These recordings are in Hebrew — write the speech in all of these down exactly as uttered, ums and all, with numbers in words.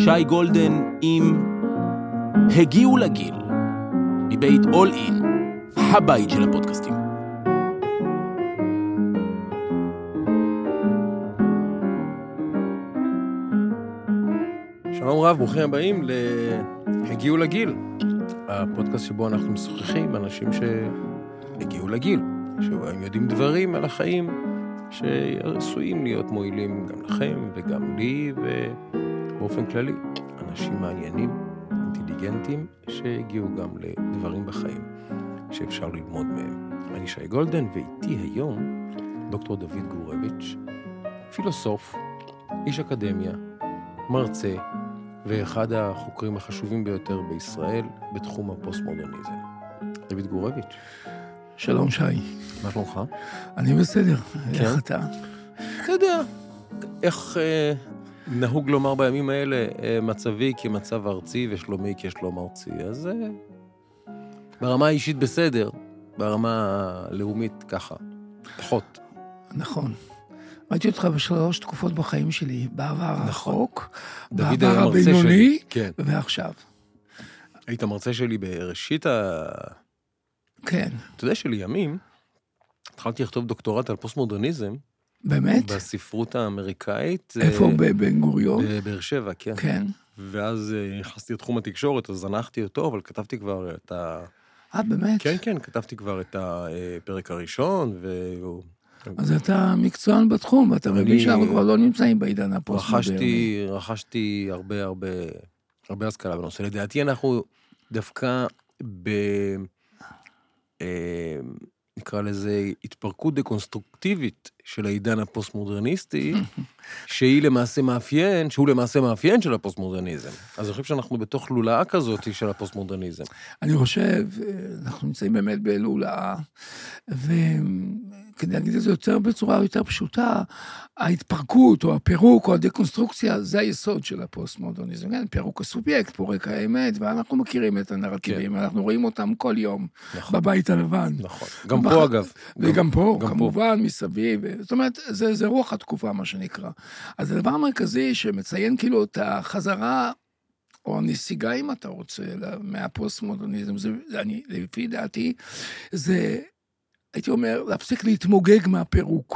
שי גולדן עם הגיעו לגיל, מבית אול אין, הבית של הפודקאסטים. שלום רב, ברוכים הבאים להגיעו לגיל, הפודקאסט שבו אנחנו משוחחים באנשים שהגיעו לגיל, שהם יודעים דברים על החיים שעשויים להיות מועילים גם לכם וגם לי ובאופן כללי. אנשים מעניינים, אינטליגנטים, שהגיעו גם לדברים בחיים שאפשר ללמוד מהם. אני שי גולדן, ואיתי היום דוקטור דוד גורביץ', פילוסוף, איש אקדמיה, מרצה, ואחד החוקרים החשובים ביותר בישראל בתחום הפוסט-מודרניזם. דוד גורביץ'. שלום שי. מה שלומך? אני בסדר. כן? איך אתה? אתה יודע, איך אה, נהוג לומר בימים האלה, אה, מצבי כמצב ארצי ושלומי כשלום ארצי. אז אה, ברמה האישית בסדר, ברמה הלאומית ככה, פחות. נכון. ראיתי אותך בשלוש תקופות בחיים שלי, בעבר הרחוק, דוד בעבר היה מרצה הבינוני, שלי. כן. ועכשיו. היית מרצה שלי בראשית ה... כן. אתה יודע שלימים, התחלתי לכתוב דוקטורט על פוסט-מודרניזם, באמת? בספרות האמריקאית. איפה? בבן גוריון? בבאר שבע, כן. כן. ואז נכנסתי לתחום התקשורת, אז זנחתי אותו, אבל כתבתי כבר את ה... אה, באמת? כן, כן, כתבתי כבר את הפרק הראשון, ו... אז אתה מקצוען בתחום, ואתה אני- מבין שאנחנו כבר לא נמצאים בעידן הפוסט-מודרני. רכשתי, רכשתי הרבה, הרבה, הרבה השכלה בנושא. לדעתי אנחנו דווקא ב... אה, נקרא לזה התפרקות דקונסטרוקטיבית של העידן הפוסט-מודרניסטי, שהיא למעשה מאפיין, שהוא למעשה מאפיין של הפוסט-מודרניזם. אז אני חושב שאנחנו בתוך לולאה כזאת של הפוסט-מודרניזם. אני חושב, אנחנו נמצאים באמת בלולאה, וכדי להגיד את זה יותר בצורה יותר פשוטה, ההתפרקות או הפירוק או הדקונסטרוקציה, זה היסוד של הפוסט-מודרניזם. כן, פירוק הסובייקט, פורק האמת, ואנחנו מכירים את הנרטיבים, כן. אנחנו רואים אותם כל יום, נכון. בבית הלבן. נכון. גם פה אגב. וגם פה, גם כמובן, מסביב. זאת אומרת, זה, זה רוח התקופה, מה שנקרא. אז הדבר המרכזי שמציין כאילו את החזרה, או הנסיגה, אם אתה רוצה, מהפוסט-מודרניזם, זה, אני, לפי דעתי, זה, הייתי אומר, להפסיק להתמוגג מהפירוק,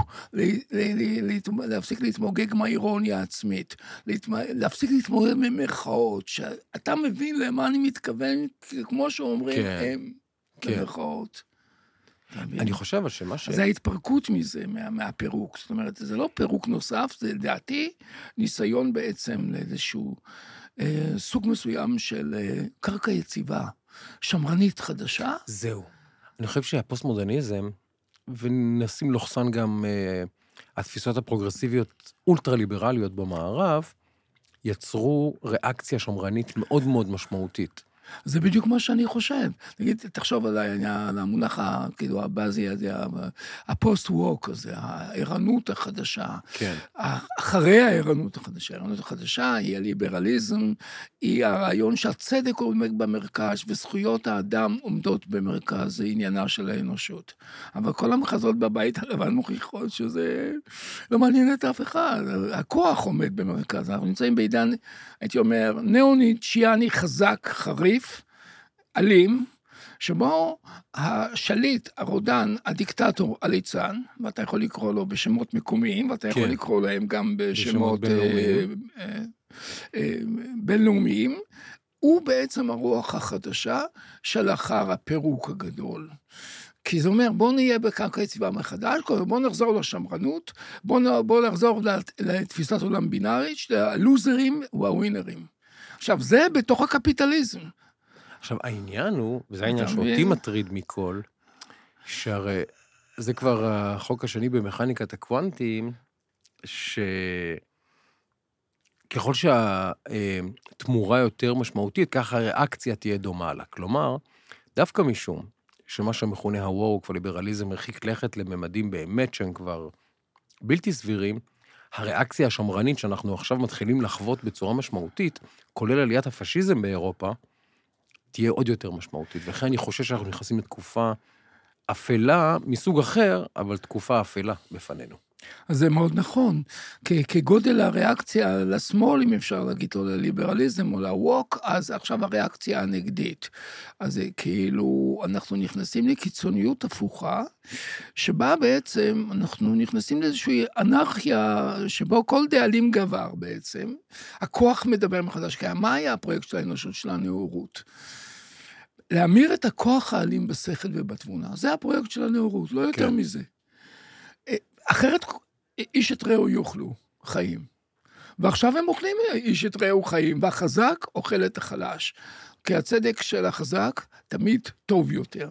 להפסיק להתמוגג מהאירוניה העצמית, להפסיק להתמוגג ממרכאות, שאתה מבין למה אני מתכוון, כמו שאומרים, כן. הם כן. במרכאות. אני חושב שמה ש... זה ההתפרקות מזה, מה, מהפירוק. זאת אומרת, זה לא פירוק נוסף, זה לדעתי ניסיון בעצם לאיזשהו אה, סוג מסוים של אה, קרקע יציבה, שמרנית חדשה. זהו. אני חושב שהפוסט-מודרניזם, ונשים לוחסן גם אה, התפיסות הפרוגרסיביות אולטרה-ליברליות במערב, יצרו ריאקציה שמרנית מאוד מאוד משמעותית. זה בדיוק מה שאני חושב. תגיד, תחשוב על המונח, כאילו, הבאזי הזה, הפוסט-ווק הזה, הערנות החדשה. כן. אחרי הערנות החדשה. הערנות החדשה היא הליברליזם, היא הרעיון שהצדק עומד במרכז, וזכויות האדם עומדות במרכז, זה עניינה של האנושות. אבל כל המחזות בבית הלבן מוכיחות שזה לא מעניין את אף אחד. הכוח עומד במרכז. אנחנו נמצאים בעידן, הייתי אומר, ניאו-ניטשיאני חזק, חריף, אלים, שבו השליט, הרודן, הדיקטטור, הליצן, ואתה יכול לקרוא לו בשמות מקומיים, ואתה יכול כן. לקרוא להם גם בשמות, בשמות בינלאומיים. אה, אה, אה, בינלאומיים, הוא בעצם הרוח החדשה שלאחר הפירוק הגדול. כי זה אומר, בוא נהיה בקרקע יציבה מחדש, בוא נחזור לשמרנות, בוא, בוא נחזור לתפיסת עולם בינארית, הלוזרים והווינרים. עכשיו, זה בתוך הקפיטליזם. עכשיו, העניין הוא, וזה העניין שאותי מטריד מכל, שהרי זה כבר החוק השני במכניקת הקוונטים, שככל שהתמורה יותר משמעותית, ככה הריאקציה תהיה דומה לה. כלומר, דווקא משום שמה שמכונה הווק והליברליזם מרחיק לכת לממדים באמת שהם כבר בלתי סבירים, הריאקציה השמרנית שאנחנו עכשיו מתחילים לחוות בצורה משמעותית, כולל עליית הפשיזם באירופה, תהיה עוד יותר משמעותית. וכן אני חושב שאנחנו נכנסים לתקופה אפלה מסוג אחר, אבל תקופה אפלה בפנינו. אז זה מאוד נכון. כ- כגודל הריאקציה לשמאל, אם אפשר להגיד לו לליברליזם או לווק, אז עכשיו הריאקציה הנגדית. אז זה כאילו, אנחנו נכנסים לקיצוניות הפוכה, שבה בעצם אנחנו נכנסים לאיזושהי אנרכיה, שבו כל דאלים גבר בעצם. הכוח מדבר מחדש, כי מה היה הפרויקט של האנושות של הנאורות? להמיר את הכוח האלים בשכל ובתבונה. זה הפרויקט של הנאורות, לא יותר כן. מזה. אחרת איש את רעהו יאכלו חיים. ועכשיו הם אוכלים איש את רעהו חיים, והחזק אוכל את החלש. כי הצדק של החזק תמיד טוב יותר.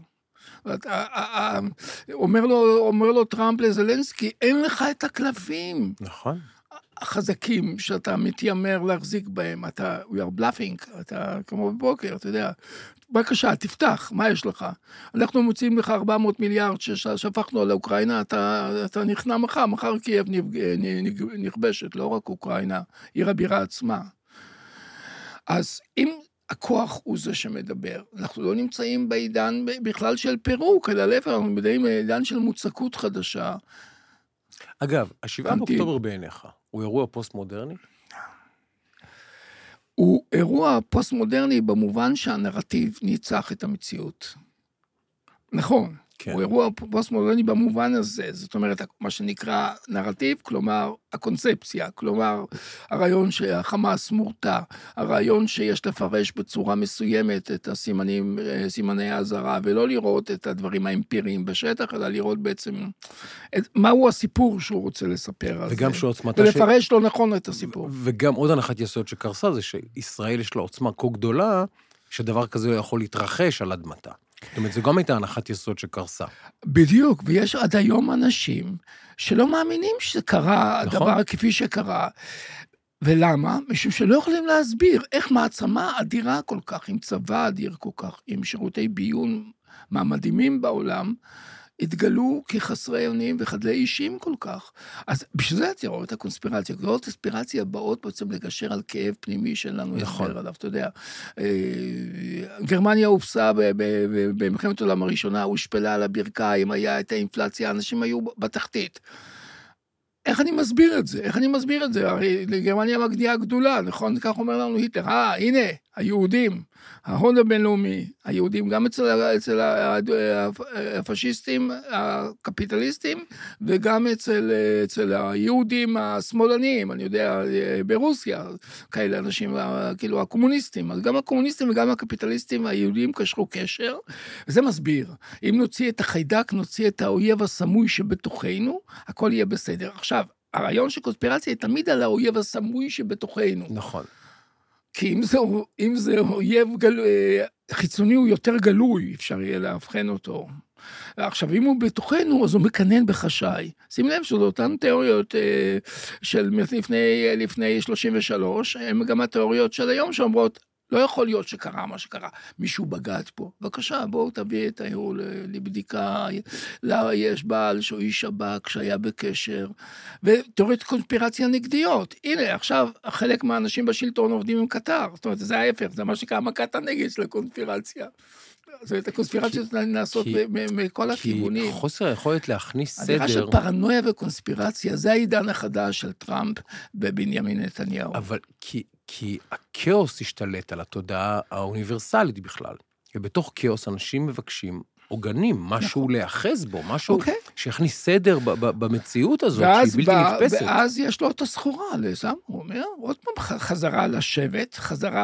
אומר לו, אומר לו טראמפ לזלנסקי, אין לך את הכלבים. נכון. החזקים שאתה מתיימר להחזיק בהם, אתה, we are bluffing, אתה כמו בבוקר, אתה יודע, בבקשה, תפתח, מה יש לך? אנחנו מוצאים לך ארבע מאות מיליארד ששפכנו על אוקראינה, אתה, אתה נכנע מחר, מחר קייב נכבשת, לא רק אוקראינה, עיר הבירה עצמה. אז אם הכוח הוא זה שמדבר, אנחנו לא נמצאים בעידן בכלל של פירוק, אלא להפך, אנחנו מדברים בעידן של מוצקות חדשה. אגב, השבעה באוקטובר בעיניך, הוא אירוע פוסט-מודרני? הוא אירוע פוסט-מודרני במובן שהנרטיב ניצח את המציאות. נכון, כן. הוא אירוע פוסט-מודרני במובן הזה, זאת אומרת, מה שנקרא נרטיב, כלומר, הקונספציה, כלומר, הרעיון שהחמאס מורתע, הרעיון שיש לפרש בצורה מסוימת את הסימנים, סימני האזהרה, ולא לראות את הדברים האמפיריים בשטח, אלא לראות בעצם את, מהו הסיפור שהוא רוצה לספר. וגם שעוצמתה ולפרש ש... לא נכון את הסיפור. וגם עוד הנחת יסוד שקרסה, זה שישראל יש לה עוצמה כה גדולה, שדבר כזה יכול להתרחש על אדמתה. זאת אומרת, זו גם הייתה הנחת יסוד שקרסה. בדיוק, ויש עד היום אנשים שלא מאמינים שקרה נכון. הדבר כפי שקרה. ולמה? משום שלא יכולים להסביר איך מעצמה אדירה כל כך, עם צבא אדיר כל כך, עם שירותי ביון מהמדהימים בעולם, התגלו כחסרי אונים וחדלי אישים כל כך. אז בשביל זה תראו את הקונספירציה. גדולות קונספירציה באות בעצם לגשר על כאב פנימי שלנו הסבר עליו. אתה יודע, גרמניה הופסה במלחמת העולם הראשונה, הושפלה על הברכיים, היה את האינפלציה, אנשים היו בתחתית. איך אני מסביר את זה? איך אני מסביר את זה? הרי לגרמניה מגדיעה גדולה, נכון? כך אומר לנו היטלר. אה, הנה, היהודים, ההון הבינלאומי, היהודים גם אצל, אצל הפשיסטים, הקפיטליסטים, וגם אצל, אצל היהודים השמאלניים, אני יודע, ברוסיה, כאלה אנשים, כאילו הקומוניסטים. אז גם הקומוניסטים וגם הקפיטליסטים, היהודים קשרו קשר, וזה מסביר. אם נוציא את החיידק, נוציא את האויב הסמוי שבתוכנו, הכל יהיה בסדר. עכשיו, הרעיון של קונספירציה היא תמיד על האויב הסמוי שבתוכנו. נכון. כי אם זה, אם זה אויב גל... חיצוני הוא יותר גלוי, אפשר יהיה להבחן אותו. עכשיו, אם הוא בתוכנו, אז הוא מקנן בחשאי. שים לב שזו אותן תיאוריות של לפני, לפני שלושים ושלוש, הן גם התיאוריות של היום שאומרות, לא יכול להיות שקרה מה שקרה, מישהו בגד פה. בבקשה, בואו תביא את האירוע לבדיקה, לא, יש בעל שהוא איש שב"כ שהיה בקשר, ותיאוריות קונספירציה נגדיות. הנה, עכשיו, חלק מהאנשים בשלטון עובדים עם קטר, זאת אומרת, זה ההפך, זה מה שקרה מכת הנגד של הקונספירציה. זאת אומרת, הקונספירציות נעשות מכל הכיוונים. כי חוסר היכולת להכניס סדר... הדרך של פרנויה וקונספירציה, זה העידן החדש של טראמפ בבנימין נתניהו. אבל כי... כי הכאוס השתלט על התודעה האוניברסלית בכלל. ובתוך כאוס אנשים מבקשים עוגנים, משהו להאחז בו, משהו שיכניס סדר במציאות הזאת, שהיא בלתי נתפסת. ואז יש לו את הסחורה, לזם, הוא אומר, עוד פעם חזרה לשבט, חזרה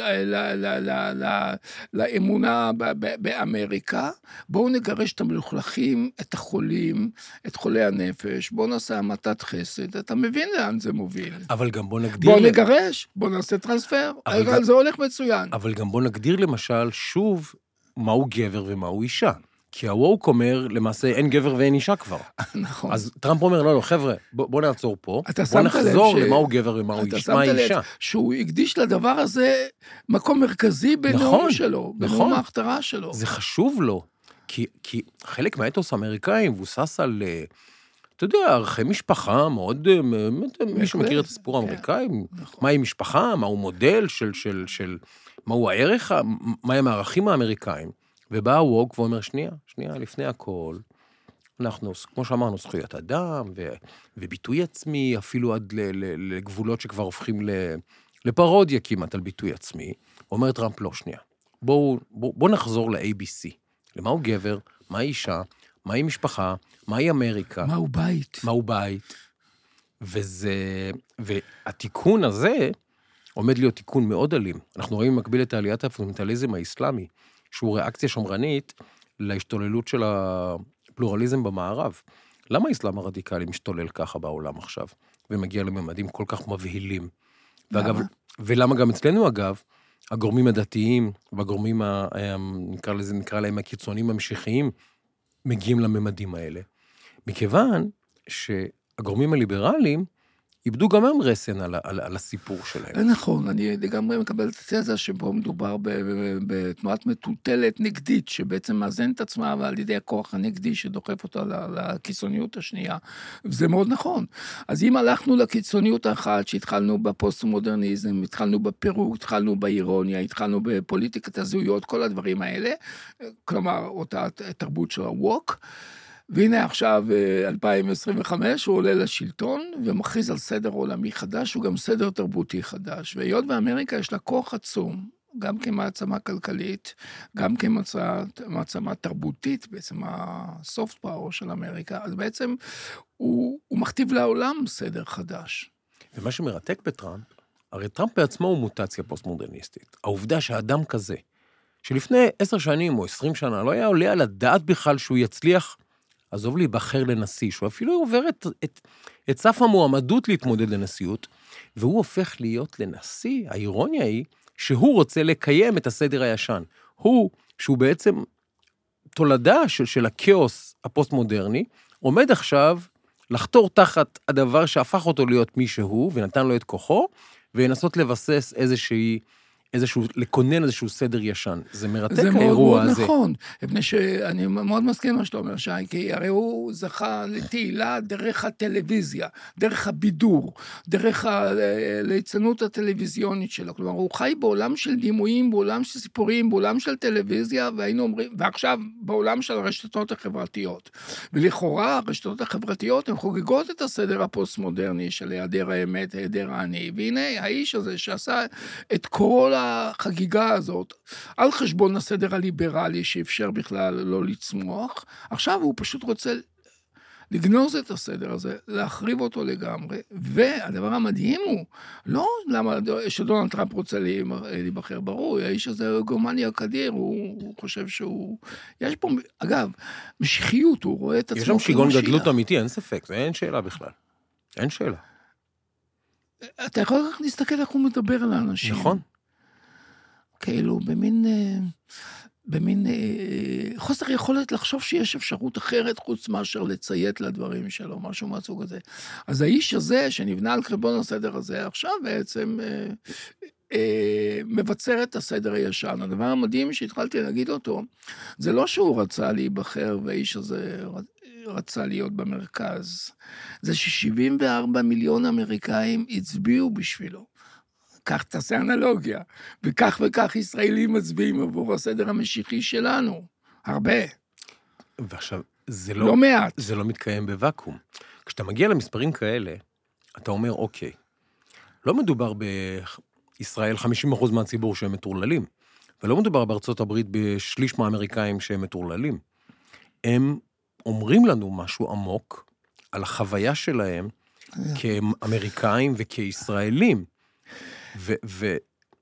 לאמונה באמריקה, בואו נגרש את המלוכלכים, את החולים, את חולי הנפש, בואו נעשה המתת חסד, אתה מבין לאן זה מוביל. אבל גם בואו נגדיר... בואו נגרש, בואו נעשה טרנספר, זה הולך מצוין. אבל גם בואו נגדיר למשל שוב, מהו גבר ומהו אישה. כי הווק אומר, למעשה, אין גבר ואין אישה כבר. נכון. אז טראמפ אומר, לא, לא, חבר'ה, בוא נעצור פה, בוא נחזור למהו גבר ומהו אישה. שהוא הקדיש לדבר הזה מקום מרכזי בנאום שלו, בנאום ההכתרה שלו. זה חשוב לו, כי חלק מהאתוס האמריקאי מבוסס על, אתה יודע, ערכי משפחה מאוד, מי שמכיר את הסיפור האמריקאי, מהי משפחה, מהו מודל של, מהו הערך, מהם הערכים האמריקאים. ובא הווק ואומר, שנייה, שנייה, לפני הכל, אנחנו, כמו שאמרנו, זכויות אדם, ו, וביטוי עצמי, אפילו עד ל, ל, לגבולות שכבר הופכים ל, לפרודיה כמעט על ביטוי עצמי. אומר טראמפ, לא, שנייה. בואו, בוא, בוא נחזור ל-איי בי סי. למה הוא גבר? מהי אישה? מהי משפחה? מהי אמריקה? מהו בית? מהו בית? וזה, והתיקון הזה עומד להיות תיקון מאוד אלים. אנחנו רואים מקביל את העליית הפונדמנטליזם האסלאמי, שהוא ריאקציה שמרנית להשתוללות של הפלורליזם במערב. למה האסלאם הרדיקלי משתולל ככה בעולם עכשיו, ומגיע לממדים כל כך מבהילים? ואגב, ולמה גם אצלנו, אגב, הגורמים הדתיים והגורמים, ה, נקרא לזה, נקרא להם הקיצונים המשיחיים, מגיעים לממדים האלה. מכיוון שהגורמים הליברליים איבדו גם הם רסן על, על, על הסיפור שלהם. נכון, אני לגמרי מקבל את התזה שבו מדובר בתנועת מטוטלת נגדית, שבעצם מאזן את עצמה ועל ידי הכוח הנגדי שדוחף אותה לקיצוניות השנייה. וזה מאוד נכון. אז אם הלכנו לקיצוניות האחת, שהתחלנו בפוסט-מודרניזם, התחלנו בפירוק, התחלנו באירוניה, התחלנו בפוליטיקת הזהויות, כל הדברים האלה, כלומר, אותה תרבות של הווק, והנה עכשיו, אלפיים עשרים וחמש, הוא עולה לשלטון ומכריז על סדר עולמי חדש, הוא גם סדר תרבותי חדש. והיות באמריקה יש לה כוח עצום, גם כמעצמה כלכלית, גם כמעצמה תרבותית, בעצם הסופט פאוור של אמריקה, אז בעצם הוא, הוא מכתיב לעולם סדר חדש. ומה שמרתק בטראמפ, הרי טראמפ בעצמו הוא מוטציה פוסט-מודרניסטית. העובדה שאדם כזה, שלפני עשר שנים או עשרים שנה, לא היה עולה על הדעת בכלל שהוא יצליח עזוב להיבחר לנשיא, שהוא אפילו עובר את, את, את סף המועמדות להתמודד לנשיאות, והוא הופך להיות לנשיא. האירוניה היא שהוא רוצה לקיים את הסדר הישן. הוא, שהוא בעצם תולדה של, של הכאוס הפוסט-מודרני, עומד עכשיו לחתור תחת הדבר שהפך אותו להיות מי שהוא, ונתן לו את כוחו, וינסות לבסס איזושהי איזשהו, לקונן איזשהו סדר ישן. זה מרתק האירוע הזה. זה מאוד מאוד נכון. מפני שאני מאוד מסכים מה שאתה אומר, שי, כי הרי הוא זכה לתהילה דרך הטלוויזיה, דרך הבידור, דרך הליצנות הטלוויזיונית שלו. כלומר, הוא חי בעולם של דימויים, בעולם של סיפורים, בעולם של טלוויזיה, והיינו אומרים, ועכשיו בעולם של הרשתות החברתיות. ולכאורה, הרשתות החברתיות הן חוגגות את הסדר הפוסט-מודרני של היעדר האמת, היעדר העני. והנה, האיש הזה שעשה את כל החגיגה הזאת, על חשבון הסדר הליברלי שאפשר בכלל לא לצמוח, עכשיו הוא פשוט רוצה לגנוז את הסדר הזה, להחריב אותו לגמרי, והדבר המדהים הוא, לא למה שדונלד טראמפ רוצה להיבחר, ברור, האיש הזה הוא גרמניה כדיר, הוא, הוא חושב שהוא, יש פה, אגב, משיחיות, הוא רואה את עצמו כמשיח. יש שם שיגעון גדלות אמיתי, אין ספק, זה אין שאלה בכלל, אין שאלה. אתה יכול רק להסתכל איך הוא מדבר על האנשים. נכון. כאילו, במין, במין חוסר יכולת לחשוב שיש אפשרות אחרת, חוץ מאשר לציית לדברים שלו, משהו מהסוג הזה. אז האיש הזה, שנבנה על חשבון הסדר הזה, עכשיו בעצם מבצר את הסדר הישן. הדבר המדהים שהתחלתי להגיד אותו, זה לא שהוא רצה להיבחר, והאיש הזה רצה להיות במרכז. זה ש-שבעים וארבעה מיליון אמריקאים הצביעו בשבילו. כך תעשה אנלוגיה, וכך וכך ישראלים מצביעים עבור הסדר המשיחי שלנו. הרבה. ועכשיו, זה לא, לא מעט. זה לא מתקיים בוואקום. כשאתה מגיע למספרים כאלה, אתה אומר, אוקיי, לא מדובר בישראל חמישים אחוז מהציבור שהם מטורללים, ולא מדובר בארצות הברית בשליש מהאמריקאים שהם מטורללים. הם אומרים לנו משהו עמוק על החוויה שלהם כאמריקאים וכישראלים. ו... ו...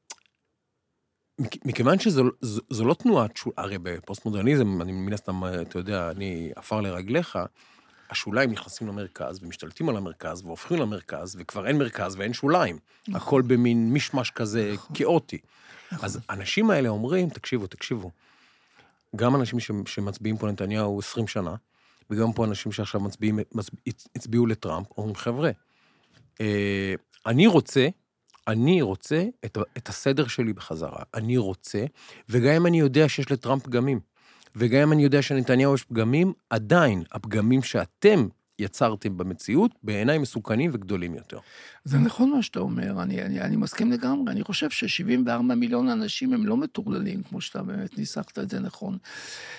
מכיוון שזו לא תנועת, הרי בפוסט-מודרניזם, אני מן הסתם, אתה יודע, אני אפר לרגליך, השוליים נכנסים למרכז, ומשתלטים על המרכז, והופכים למרכז, וכבר אין מרכז ואין שוליים. הכל במין משמש כזה כאוטי. אז האנשים האלה אומרים, תקשיבו, תקשיבו, גם אנשים שמצביעים פה לנתניהו עשרים שנה, וגם פה אנשים שעכשיו מצביעים, הצביעו לטראמפ, אומרים, חבר'ה, אני רוצה, אני רוצה את, את הסדר שלי בחזרה. אני רוצה, וגם אם אני יודע שיש לטראמפ פגמים, וגם אם אני יודע שנתניהו יש פגמים, עדיין הפגמים שאתם יצרתם במציאות, בעיניי מסוכנים וגדולים יותר. זה נכון מה שאתה אומר, אני, אני, אני מסכים לגמרי. אני חושב ש-שבעים וארבעה מיליון אנשים הם לא מטורללים, כמו שאתה באמת ניסחת את זה נכון.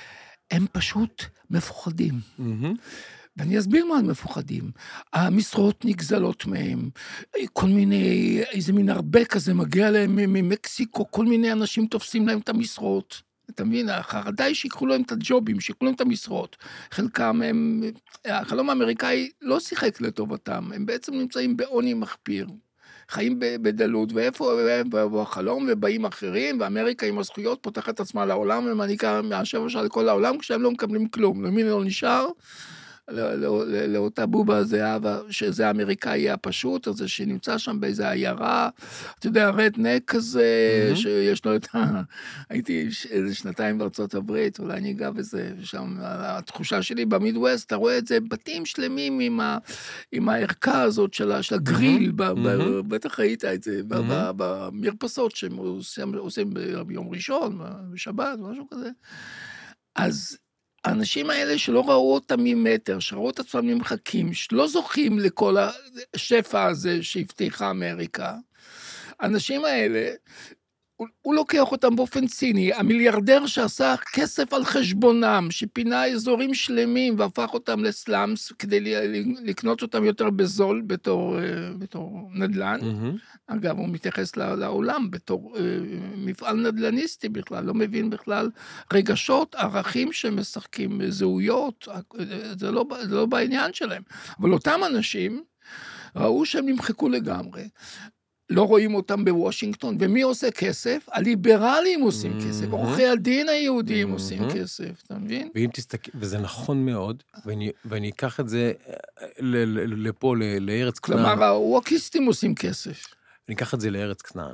הם פשוט מפוחדים. ואני אסביר מה הם מפוחדים. המשרות נגזלות מהם, כל מיני, איזה מין הרבה כזה מגיע להם ממקסיקו, כל מיני אנשים תופסים להם את המשרות. אתה מבין, החרדה היא שיקחו להם את הג'ובים, שיקחו להם את המשרות. חלקם הם, החלום האמריקאי לא שיחק לטובתם, הם בעצם נמצאים בעוני מחפיר. חיים בדלות, ואיפה החלום, ובאים אחרים, ואמריקה עם הזכויות פותחת עצמה לעולם, ומעניקה מהשבע שעה לכל העולם, כשהם לא מקבלים כלום. למי לא נשאר? לאותה בובה זהב, שזה האמריקאי הפשוט, הזה שנמצא שם באיזה עיירה, אתה יודע, רדנק כזה, שיש לו את ה... הייתי איזה שנתיים בארצות הברית, אולי אני אגע בזה, שם התחושה שלי במידווסט, אתה רואה את זה, בתים שלמים עם הערכה הזאת של הגריל, בטח ראית את זה, במרפסות שהם עושים ביום ראשון, בשבת, משהו כזה. אז האנשים האלה שלא ראו אותם ממטר, שראו את עצמם ממחקים, שלא זוכים לכל השפע הזה שהבטיחה אמריקה, האנשים האלה, הוא, הוא לוקח אותם באופן ציני, המיליארדר שעשה כסף על חשבונם, שפינה אזורים שלמים והפך אותם לסלאמס, כדי לקנות אותם יותר בזול בתור, בתור נדל"ן. Mm-hmm. אגב, הוא מתייחס לעולם בתור מפעל נדל"ניסטי בכלל, לא מבין בכלל רגשות, ערכים שמשחקים, זהויות, זה לא, זה לא בעניין שלהם. אבל אותם אנשים ראו שהם נמחקו לגמרי, לא רואים אותם בוושינגטון, ומי עושה כסף? הליברלים עושים כסף, עורכי הדין היהודים עושים כסף, אתה מבין? ואם תסתכל, וזה נכון מאוד, ואני אקח את זה לפה, לארץ כנען. כלומר, הווקיסטים עושים כסף. אני אקח את זה לארץ כנען.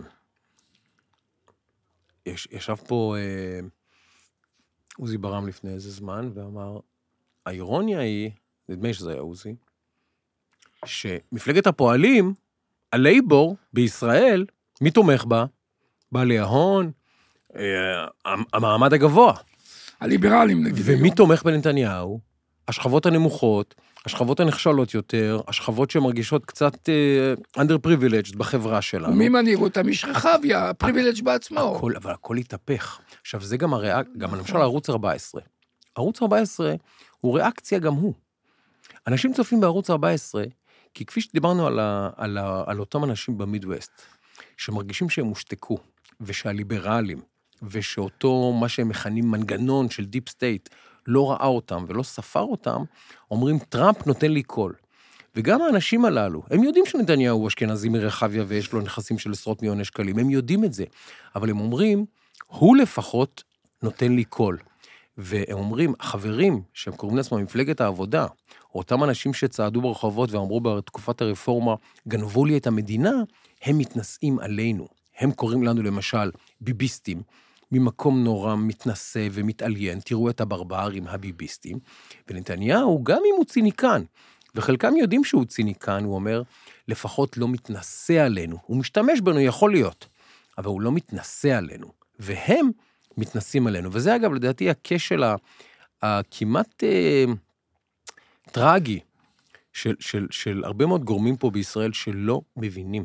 ישב פה עוזי ברם לפני איזה זמן, ואמר, האירוניה היא, נדמה שזה היה עוזי, שמפלגת הפועלים, הלייבור בישראל, מי תומך בה? בעלי ההון, המעמד הגבוה. הליברלים נגיד. ומי תומך בנתניהו? השכבות הנמוכות, השכבות הנחשלות יותר, השכבות שמרגישות קצת under privileged בחברה שלנו. ומי מנהיג אותם? איש רחביה, privileged בעצמו. הכל, אבל הכל התהפך. עכשיו, זה גם הריאק, גם למשל ערוץ ארבע עשרה. ערוץ ארבע עשרה הוא ריאקציה גם הוא. אנשים צופים בערוץ ארבע עשרה, כי כפי שדיברנו על, ה, על, ה, על אותם אנשים במידווסט, שמרגישים שהם הושתקו, ושהליברלים, ושאותו מה שהם מכנים מנגנון של דיפ סטייט, לא ראה אותם ולא ספר אותם, אומרים, טראמפ נותן לי קול. וגם האנשים הללו, הם יודעים שנתניהו הוא אשכנזי מרחביה, ויש לו נכסים של עשרות מיליוני שקלים, הם יודעים את זה, אבל הם אומרים, הוא לפחות נותן לי קול. והם אומרים, החברים שהם קוראים לעצמם מפלגת העבודה, או אותם אנשים שצעדו ברחובות ואמרו בתקופת הרפורמה, גנבו לי את המדינה, הם מתנשאים עלינו. הם קוראים לנו למשל ביביסטים, ממקום נורא מתנשא ומתעליין, תראו את הברברים הביביסטים, ונתניהו גם אם הוא ציניקן, וחלקם יודעים שהוא ציניקן, הוא אומר, לפחות לא מתנשא עלינו, הוא משתמש בנו, יכול להיות, אבל הוא לא מתנשא עלינו, והם מתנסים עלינו, וזה אגב לדעתי הכשל הכמעט אה, טרגי של, של, של הרבה מאוד גורמים פה בישראל שלא מבינים,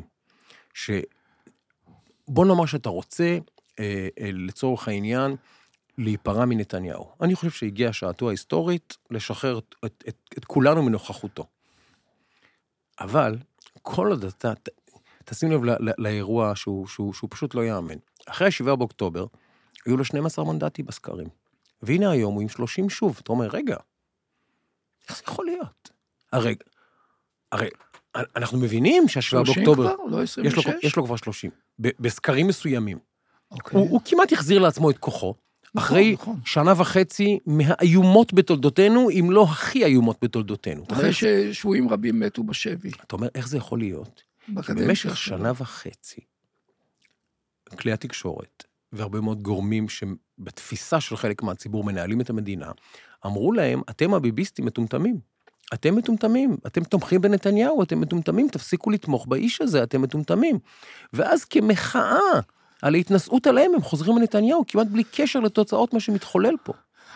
שבוא נאמר שאתה רוצה אה, אה, לצורך העניין להיפרע מנתניהו. אני חושב שהגיעה שעתו ההיסטורית לשחרר את, את, את, את כולנו מנוכחותו. אבל כל עוד אתה, ת, תשים לב לא, לא, לאירוע שהוא, שהוא, שהוא פשוט לא יאמן. אחרי השבעה באוקטובר, היו לו שנים עשר מנדטים בסקרים. והנה היום הוא עם שלושים שוב. אתה אומר, רגע, איך זה יכול להיות? הרי, הרי, אנחנו מבינים שהשבעה באוקטובר... שלושים כבר? לא עשרים ושש? יש לו, יש לו כבר שלושים. בסקרים מסוימים. אוקיי. הוא, הוא כמעט יחזיר לעצמו את כוחו. נכון, אחרי נכון. שנה וחצי מהאיומות בתולדותינו, אם לא הכי איומות בתולדותינו. אחרי ששבועים רבים מתו בשבי. אתה אומר, איך זה יכול להיות? במשך שנה וחצי, כלי התקשורת, והרבה מאוד גורמים שבתפיסה של חלק מהציבור מנהלים את המדינה, אמרו להם, אתם הביביסטים מטומטמים. אתם מטומטמים, אתם תומכים בנתניהו, אתם מטומטמים, תפסיקו לתמוך באיש הזה, אתם מטומטמים. ואז כמחאה על ההתנסות עליהם, הם חוזרים לנתניהו, כמעט בלי קשר לתוצאות מה שמתחולל פה.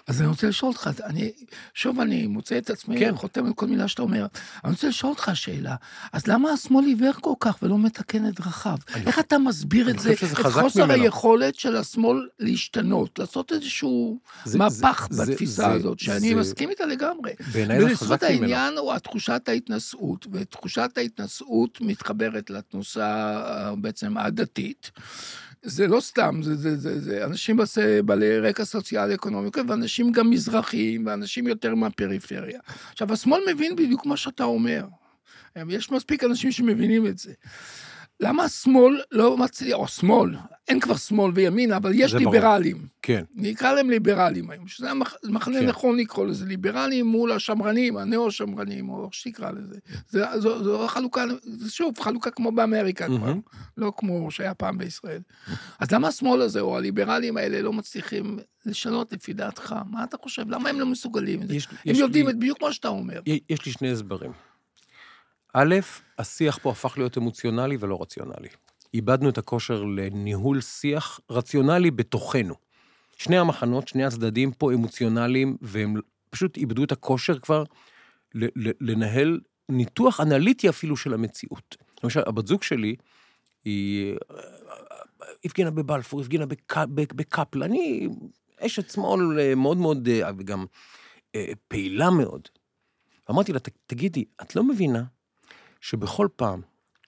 אז אני רוצה לשאול אותך, אני, שוב אני מוצא את עצמי, כן. חותם על כל מילה שאתה אומר, אני רוצה לשאול אותך שאלה, אז למה השמאל עיוור כל כך ולא מתקן את דרכיו? איך חושב, אתה מסביר את זה, את חוסר ממנו. היכולת של השמאל להשתנות, לעשות איזשהו זה, מהפך זה, בתפיסה זה, הזאת, שאני זה, מסכים איתה לגמרי. ולזכות העניין ממנו. הוא התחושת ההתנשאות, ותחושת ההתנשאות מתחברת לתנוסה בעצם הדתית, זה לא סתם, זה, זה, זה, זה אנשים בעלי רקע סוציאלי-אקונומי, ואנשים גם מזרחיים, ואנשים יותר מהפריפריה. עכשיו, השמאל מבין בדיוק מה שאתה אומר. יש מספיק אנשים שמבינים את זה. למה השמאל לא מצליח, או שמאל, אין כבר שמאל וימין, אבל יש ליברלים. ברור. כן. נקרא להם ליברלים היום, שזה מחנה כן. נכון לקרוא לזה, ליברלים מול השמרנים, הנאו-שמרנים, או שתקרא לזה. זה, זו, זו חלוקה, זה שוב, חלוקה כמו באמריקה mm-hmm. כבר, לא כמו שהיה פעם בישראל. אז למה השמאל הזה, או הליברלים האלה, לא מצליחים לשנות לפי דעתך? מה אתה חושב? למה הם לא מסוגלים? יש, הם יש יודעים לי, את בדיוק מה שאתה אומר. יש לי שני הסברים. א', השיח פה הפך להיות אמוציונלי ולא רציונלי. איבדנו את הכושר לניהול שיח רציונלי בתוכנו. שני המחנות, שני הצדדים פה אמוציונליים, והם פשוט איבדו את הכושר כבר לנהל ניתוח אנליטי אפילו של המציאות. למשל, הבת זוג שלי, היא הפגינה בבלפור, הפגינה בקפל, אני אשת שמאל מאוד מאוד, וגם פעילה מאוד. אמרתי לה, תגידי, את לא מבינה שבכל פעם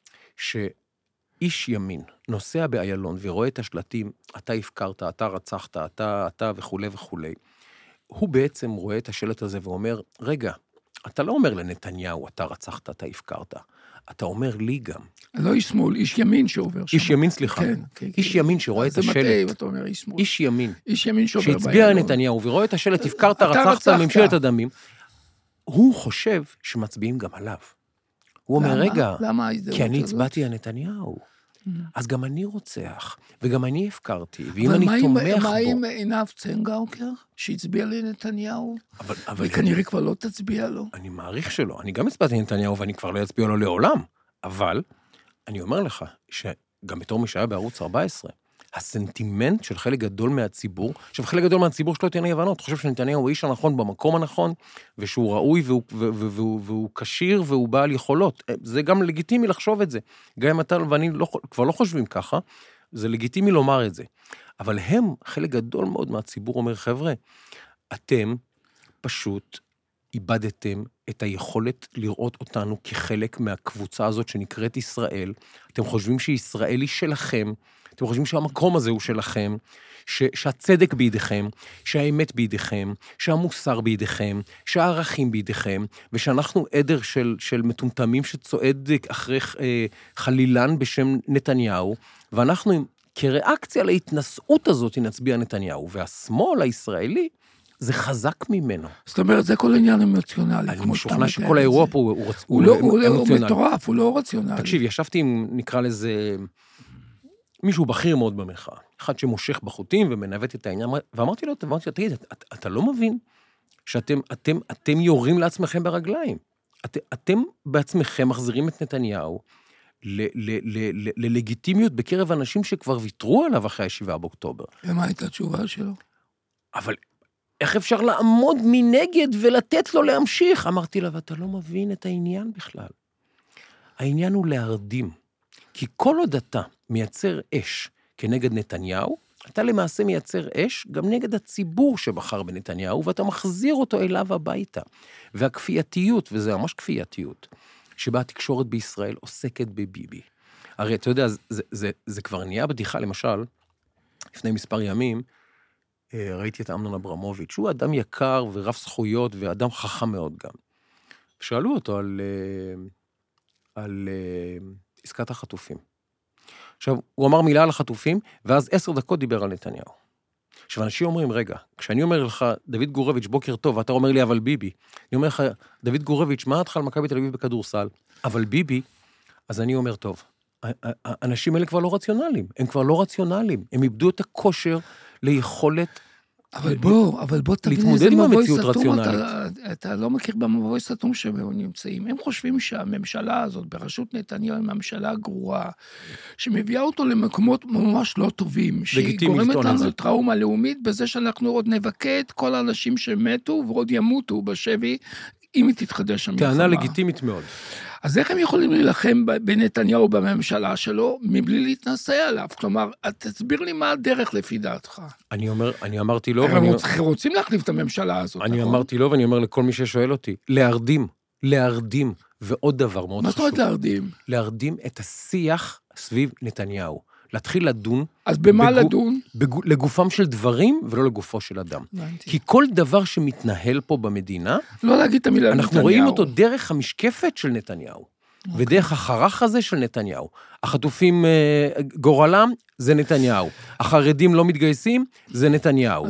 שאיש ימין נוסע באיילון ורואה את השלטים, אתה הפקרת, אתה רצחת, אתה, אתה וכו' וכו', הוא בעצם רואה את השלט הזה ואומר, רגע, אתה לא אומר לנתניהו, אתה רצחת, אתה הפקרת, אתה אומר לי גם. לא איש שמאל, איש ימין שעובר שם. איש ימין, סליחה. כן, כן, איש כן. ימין שרואה את השלט. זה מטעה, אתה אומר איש שמאל. איש ימין. איש ימין שעובר באיילון. שהצביע לנתניהו ורואה את השלט, הפקרת, רצחת, ממשלת הדמים. הוא חושב שמצביעים גם עליו. הוא אומר, רגע, כי אני הצבעתי על נתניהו, אז גם אני רוצח, וגם אני הפקרתי, ואם אני תומך בו... מה עם עינב צנגאוקר, שהצביע לנתניהו, וכנראה כבר לא תצביע לו? אני מעריך שלא, אני גם הצבעתי לנתניהו, ואני כבר לא אצביע לו לעולם, אבל אני אומר לך, שגם בתור מי שהיה בערוץ ארבע עשרה, הסנטימנט של חלק גדול מהציבור, עכשיו חלק גדול מהציבור שלו תהיה הבנות, חושב שנתניהו הוא איש הנכון במקום הנכון, ושהוא ראוי והוא, והוא, והוא, והוא קשיר והוא בעל יכולות. זה גם לגיטימי לחשוב את זה. גם אם אתה ואני לא, כבר לא חושבים ככה, זה לגיטימי לומר את זה. אבל הם, חלק גדול מאוד מהציבור אומר, חבר'ה, אתם פשוט איבדתם את היכולת לראות אותנו כחלק מהקבוצה הזאת שנקראת ישראל. אתם חושבים שישראל היא שלכם, אתם חושבים שהמקום הזה הוא שלכם, ש, שהצדק בידיכם, שהאמת בידיכם, שהמוסר בידיכם, שהערכים בידיכם, ושאנחנו עדר של, של מטומטמים שצועד אחרי אה, חלילן בשם נתניהו, ואנחנו כריאקציה להתנסות הזאת נצביע נתניהו, והשמאל הישראלי, זה חזק ממנו. זאת אומרת, זה כל עניין אמוציונלי. אני משוכנע שכל האירוע פה הוא, הוא, הוא, הוא, הוא, הוא מטורף, הוא לא רציונלי. תקשיב, ישבתי עם, נקרא לזה... מישהו בכיר מאוד במחאה, אחד שמושך בחוטים ומנווט את העניין, ואמרתי לו, אמרתי לו, תגיד, אתה, אתה לא מבין שאתם אתם, אתם יורים לעצמכם ברגליים. את, אתם בעצמכם מחזירים את נתניהו ל, ל, ל, ל, ללגיטימיות בקרב אנשים שכבר ויתרו עליו אחרי השבעה באוקטובר. ומה הייתה התשובה שלו? אבל איך אפשר לעמוד מנגד ולתת לו להמשיך? אמרתי לו, ואתה לא מבין את העניין בכלל. העניין הוא להרדים. כי כל עוד אתה מייצר אש כנגד נתניהו, אתה למעשה מייצר אש גם נגד הציבור שבחר בנתניהו, ואתה מחזיר אותו אליו הביתה. והכפייתיות, וזה ממש כפייתיות, שבה התקשורת בישראל עוסקת בביבי. הרי אתה יודע, זה, זה, זה, זה כבר נהיה בדיחה, למשל, לפני מספר ימים, ראיתי את אמנון אברמוביץ', שהוא אדם יקר ורב זכויות, ואדם חכם מאוד גם. שאלו אותו על... על עסקת החטופים. עכשיו, הוא אמר מילה על החטופים, ואז עשר דקות דיבר על נתניהו. עכשיו, אנשים אומרים, רגע, כשאני אומר לך, דוד גורביץ', בוקר טוב, ואתה אומר לי, אבל ביבי, אני אומר לך, דוד גורביץ', מה התחל מכבי תל אביב בכדורסל? אבל ביבי, אז אני אומר, טוב, האנשים האלה כבר לא רציונליים, הם כבר לא רציונליים, הם איבדו את הכושר ליכולת אבל בוא, אבל בוא תבין להתמודד איזה עם מבוי המציאות סתום, רציונלית. אתה, אתה לא מכיר במבוי סתום שהם נמצאים. הם חושבים שהממשלה הזאת, בראשות נתניהו, היא ממשלה גרועה, שמביאה אותו למקומות ממש לא טובים, שהיא גורמת לנו טראומה לאומית, בזה שאנחנו עוד נבכה את כל האנשים שמתו, ועוד ימותו בשבי, אם היא תתחדש המלחמה. טענה לגיטימית מאוד. אז איך הם יכולים להילחם בנתניהו בממשלה שלו, מבלי להתנסה עליו? כלומר, תסביר לי מה הדרך לפי דעתך. אני אומר, אני אמרתי לא, הם רוצים להחליף את הממשלה הזאת, אני אמרתי לא, ואני אומר לכל מי ששואל אותי, להרדים, להרדים, ועוד דבר מאוד חשוב. מה זאת אומרת להרדים? להרדים את השיח סביב נתניהו. להתחיל לדון. אז במה לדון? לגופם של דברים, ולא לגופו של אדם. כי כל דבר שמתנהל פה במדינה, לא להגיד את המילה נתניהו. אנחנו רואים אותו דרך המשקפת של נתניהו, ודרך החרך הזה של נתניהו. החטופים גורלם, זה נתניהו. החרדים לא מתגייסים, זה נתניהו.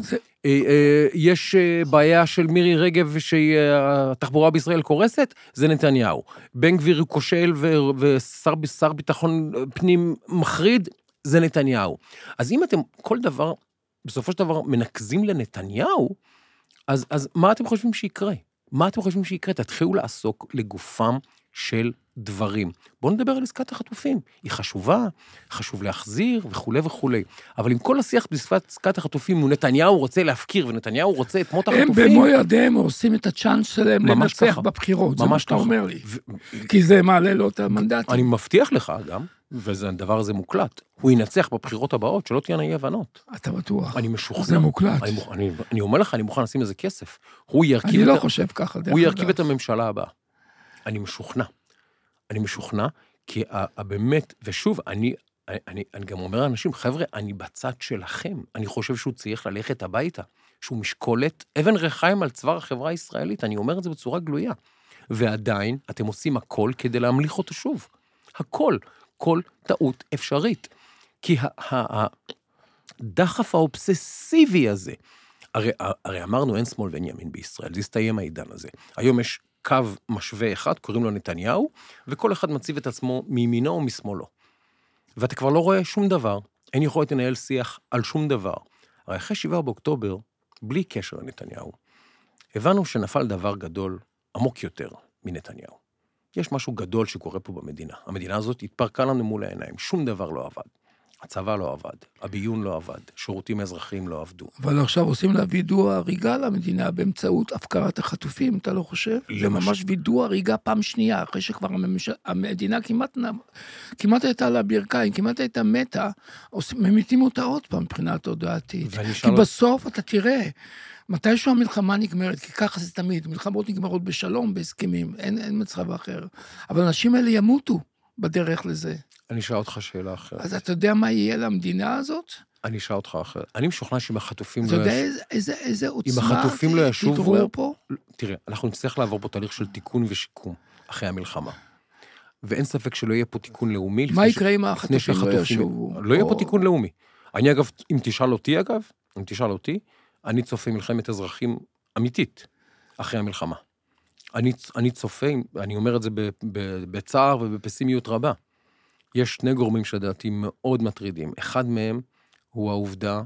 יש בעיה של מירי רגב שהתחבורה בישראל קורסת, זה נתניהו. בן גביר כושל ושר ביטחון פנים מחריד, זה נתניהו. אז אם אתם כל דבר, בסופו של דבר, מנקזים לנתניהו, אז, אז מה אתם חושבים שיקרה? מה אתם חושבים שיקרה? תתחילו לעסוק לגופם של דברים. בואו נדבר על עסקת החטופים. היא חשובה, חשוב להחזיר וכו' וכו'. אבל עם כל השיח בספת עסקת החטופים, הוא נתניהו רוצה להפקיר, ונתניהו רוצה את מות החטופים. הם במו ידיהם עושים את הצ'אנס שלהם לנצח בבחירות. זה מה שאתה אומר לי. כי זה מעלה לו את המנדטים. אני מבטיח לך גם, והדבר הזה מוקלט, הוא ינצח בבחירות הבאות, שלא תהיינה אי הבנות. אתה בטוח. אני משוכנע. זה מוקלט. אני, אני, אני אומר לך, אני מוכן לשים איזה כסף. הוא ירכיב אני את לא ה... חושב ככה. הוא ירכיב את הממשלה הבאה. אני משוכנע. אני משוכנע, כי באמת, ושוב, אני, אני, אני גם אומר לאנשים, חבר'ה, אני בצד שלכם. אני חושב שהוא צריך ללכת הביתה, שהוא משקולת אבן רחיים על צוואר החברה הישראלית. אני אומר את זה בצורה גלויה. ועדיין, אתם עושים הכל כדי להמליך אותו שוב. הכל. כל טעות אפשרית. כי הדחף האובססיבי הזה, הרי, הרי אמרנו אין שמאל ואין ימין בישראל, זה הסתיים העידן הזה. היום יש קו משווה אחד, קוראים לו נתניהו, וכל אחד מציב את עצמו מימינו או משמאלו. ואתה כבר לא רואה שום דבר, אין יכולת לנהל שיח על שום דבר. הרי אחרי שבעה באוקטובר, בלי קשר לנתניהו, הבנו שנפל דבר גדול, עמוק יותר מנתניהו. יש משהו גדול שקורה פה במדינה. המדינה הזאת התפרקה לנו מול העיניים. שום דבר לא עבד. הצבא לא עבד. הביון לא עבד. שירותים אזרחיים לא עבדו. אבל עכשיו עושים לה וידוא הריגה למדינה באמצעות הפקרת החטופים, אתה לא חושב? למש... זה ממש וידוא הריגה פעם שנייה, אחרי שכבר הממש... המדינה כמעט, כמעט הייתה לה ברכיים, כמעט הייתה מתה, ממיתים אותה עוד פעם מבחינת הודעתית. כי בסוף אתה תראה, מתישהו המלחמה נגמרת, כי ככה זה תמיד, מלחמות נגמרות בשלום, בהסכמים, אין, אין מצב אחר. אבל האנשים האלה ימותו בדרך לזה. אני אשאל אותך שאלה אחרת. אז אתה יודע מה יהיה למדינה הזאת? אני אשאל אותך אחרת. אני משוכנע שאם החטופים לא... אתה יודע איזה, איזה, איזה עוצמה... אם החטופים לא ישובו... פה? תראה, אנחנו נצטרך לעבור פה תהליך של תיקון ושיקום אחרי המלחמה. ואין ספק שלא יהיה פה תיקון לאומי. מה יקרה אם החטופים לא ישובו? לא יהיה פה תיקון לאומי. אני אגב, אם תשאל אותי אגב, אם תשאל אותי, אני צופה מלחמת אזרחים אמיתית אחרי המלחמה. אני, אני צופה, אני אומר את זה בצער ובפסימיות רבה. יש שני גורמים שלדעתי מאוד מטרידים. אחד מהם הוא העובדה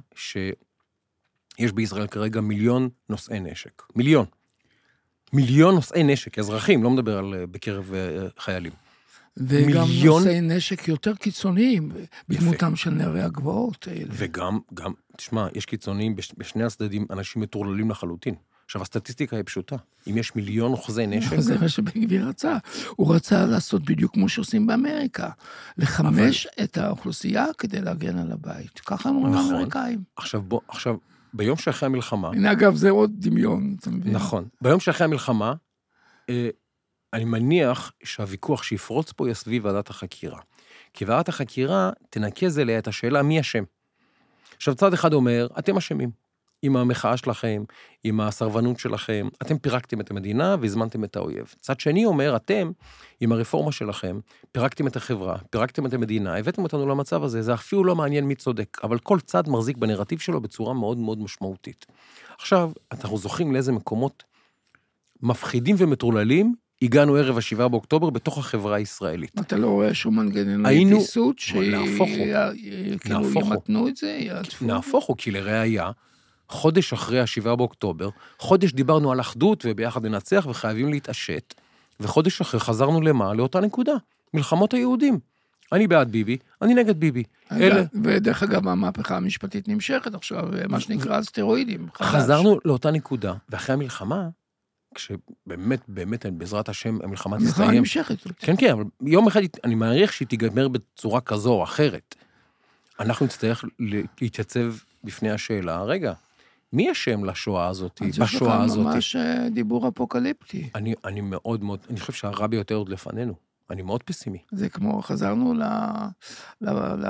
שיש בישראל כרגע מיליון נושאי נשק. מיליון. מיליון נושאי נשק, אזרחים, לא מדבר על בקרב חיילים. וגם מיליון... נושאי נשק יותר קיצוניים, בדמותם של נערי הגבעות האלה. וגם, גם, תשמע, יש קיצוניים בשני הצדדים, אנשים מטורללים לחלוטין. עכשיו, הסטטיסטיקה היא פשוטה. אם יש מיליון אוחזי נשק... זה מה שבן גביר רצה. הוא רצה לעשות בדיוק כמו שעושים באמריקה. לחמש אבל... את האוכלוסייה כדי להגן על הבית. ככה הם אומרים נכון. האמריקאים. עכשיו, בוא, עכשיו, ביום שאחרי המלחמה... הנה, אגב, זה עוד דמיון, אתה מבין? נכון. ביום שאחרי המלחמה, אה, אני מניח שהוויכוח שיפרוץ פה יהיה סביב ועדת החקירה. כי ועדת החקירה תנקז אליה את השאלה מי אשם. עכשיו, צד אחד אומר, אתם אשמים. עם המחאה שלכם, עם הסרבנות שלכם, אתם פירקתם את המדינה והזמנתם את האויב. צד שני אומר, אתם, עם הרפורמה שלכם, פירקתם את החברה, פירקתם את המדינה, הבאתם אותנו למצב הזה, זה אפילו לא מעניין מי צודק, אבל כל צד מחזיק בנרטיב שלו בצורה מאוד מאוד משמעותית. עכשיו, אנחנו זוכרים לאיזה מקומות מפחידים ומטורללים, הגענו ערב השבעה באוקטובר בתוך החברה הישראלית. אתה לא רואה שום מנגנוני טיסות, כאילו ימתנו את זה? נהפוך הוא, כי לראיה, חודש אחרי השבעה באוקטובר, חודש דיברנו על אחדות וביחד ננצח וחייבים להתעשת, וחודש אחרי חזרנו למה? לאותה נקודה, מלחמות היהודים. אני בעד ביבי, אני נגד ביבי. אלה... ודרך אגב, המהפכה המשפטית נמשכת עכשיו, מה שנקרא סטרואידים. חזרנו לאותה נקודה, ואחרי המלחמה, כשבאמת, באמת, בעזרת השם, המלחמה תסתיים. המלחמה נמשכת. כן, כן, אבל יום אחד אני מעריך שהיא תיגמר בצורה כזו או אחרת. אנחנו נצטרך להתייצב בפני השאלה, רגע, מי אשם לשואה הזאת, בשואה הזאת? זה ממש דיבור אפוקליפטי. אני, אני מאוד מאוד, אני חושב שהרע ביותר עוד לפנינו. אני מאוד פסימי. זה כמו, חזרנו ל... ל... ל...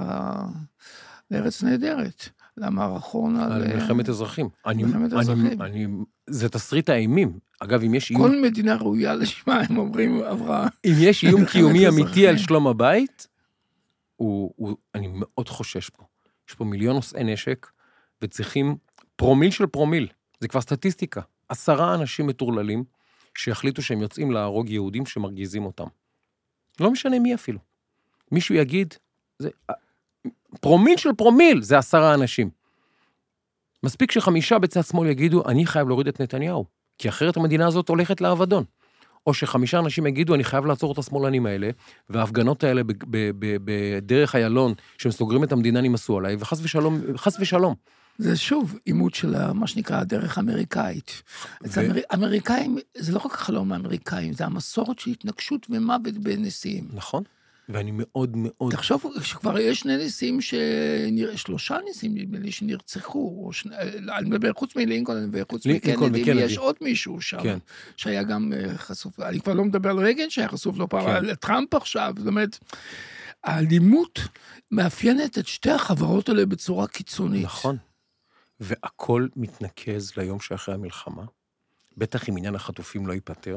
לארץ נהדרת, למערכון על... על מלחמת אזרחים. מלחמת אזרחים. אני, אני, זה תסריט האימים. אגב, אם יש איום... כל מדינה ראויה לשמה, הם אומרים, עברה... אם יש איום קיומי אמיתי על שלום הבית, הוא, הוא, אני מאוד חושש פה. יש פה מיליון נושאי נשק, וצריכים פרומיל של פרומיל. זה כבר סטטיסטיקה. עשרה אנשים מטורללים, שיחליטו שהם יוצאים להרוג יהודים שמרגיזים אותם. לא משנה מי אפילו. מישהו יגיד, זה, פרומיל של פרומיל, זה עשרה אנשים. מספיק שחמישה בצד שמאל יגידו, אני חייב להוריד את נתניהו, כי אחרת המדינה הזאת הולכת לאבדון. או שחמישה אנשים יגידו, אני חייב לעצור את השמאלנים האלה, וההפגנות האלה בדרך איילון, שהם סוגרים את המדינה נמסו עליי, וחס ושלום, חס ושלום. זה שוב אימות של מה שנקרא הדרך האמריקאית. ו... אמריקאים, זה לא רק החלום האמריקאים, זה המסורת של התנגשות ומוות בין נשיאים. נכון, ואני מאוד מאוד... תחשוב שכבר יש שני נשיאים, שנראה, שלושה נשיאים נדמה לי שנרצחו, או שני... אני מדבר חוץ מלינקולן וחוץ מקנדי, ויש עוד מישהו שם, כן. שהיה גם חשוף, אני כבר לא מדבר על רגן שהיה חשוף לא פעם, כן. על טראמפ עכשיו, זאת אומרת, האלימות מאפיינת את שתי החברות האלה בצורה קיצונית. נכון. והכל מתנקז ליום שאחרי המלחמה, בטח אם עניין החטופים לא ייפטר.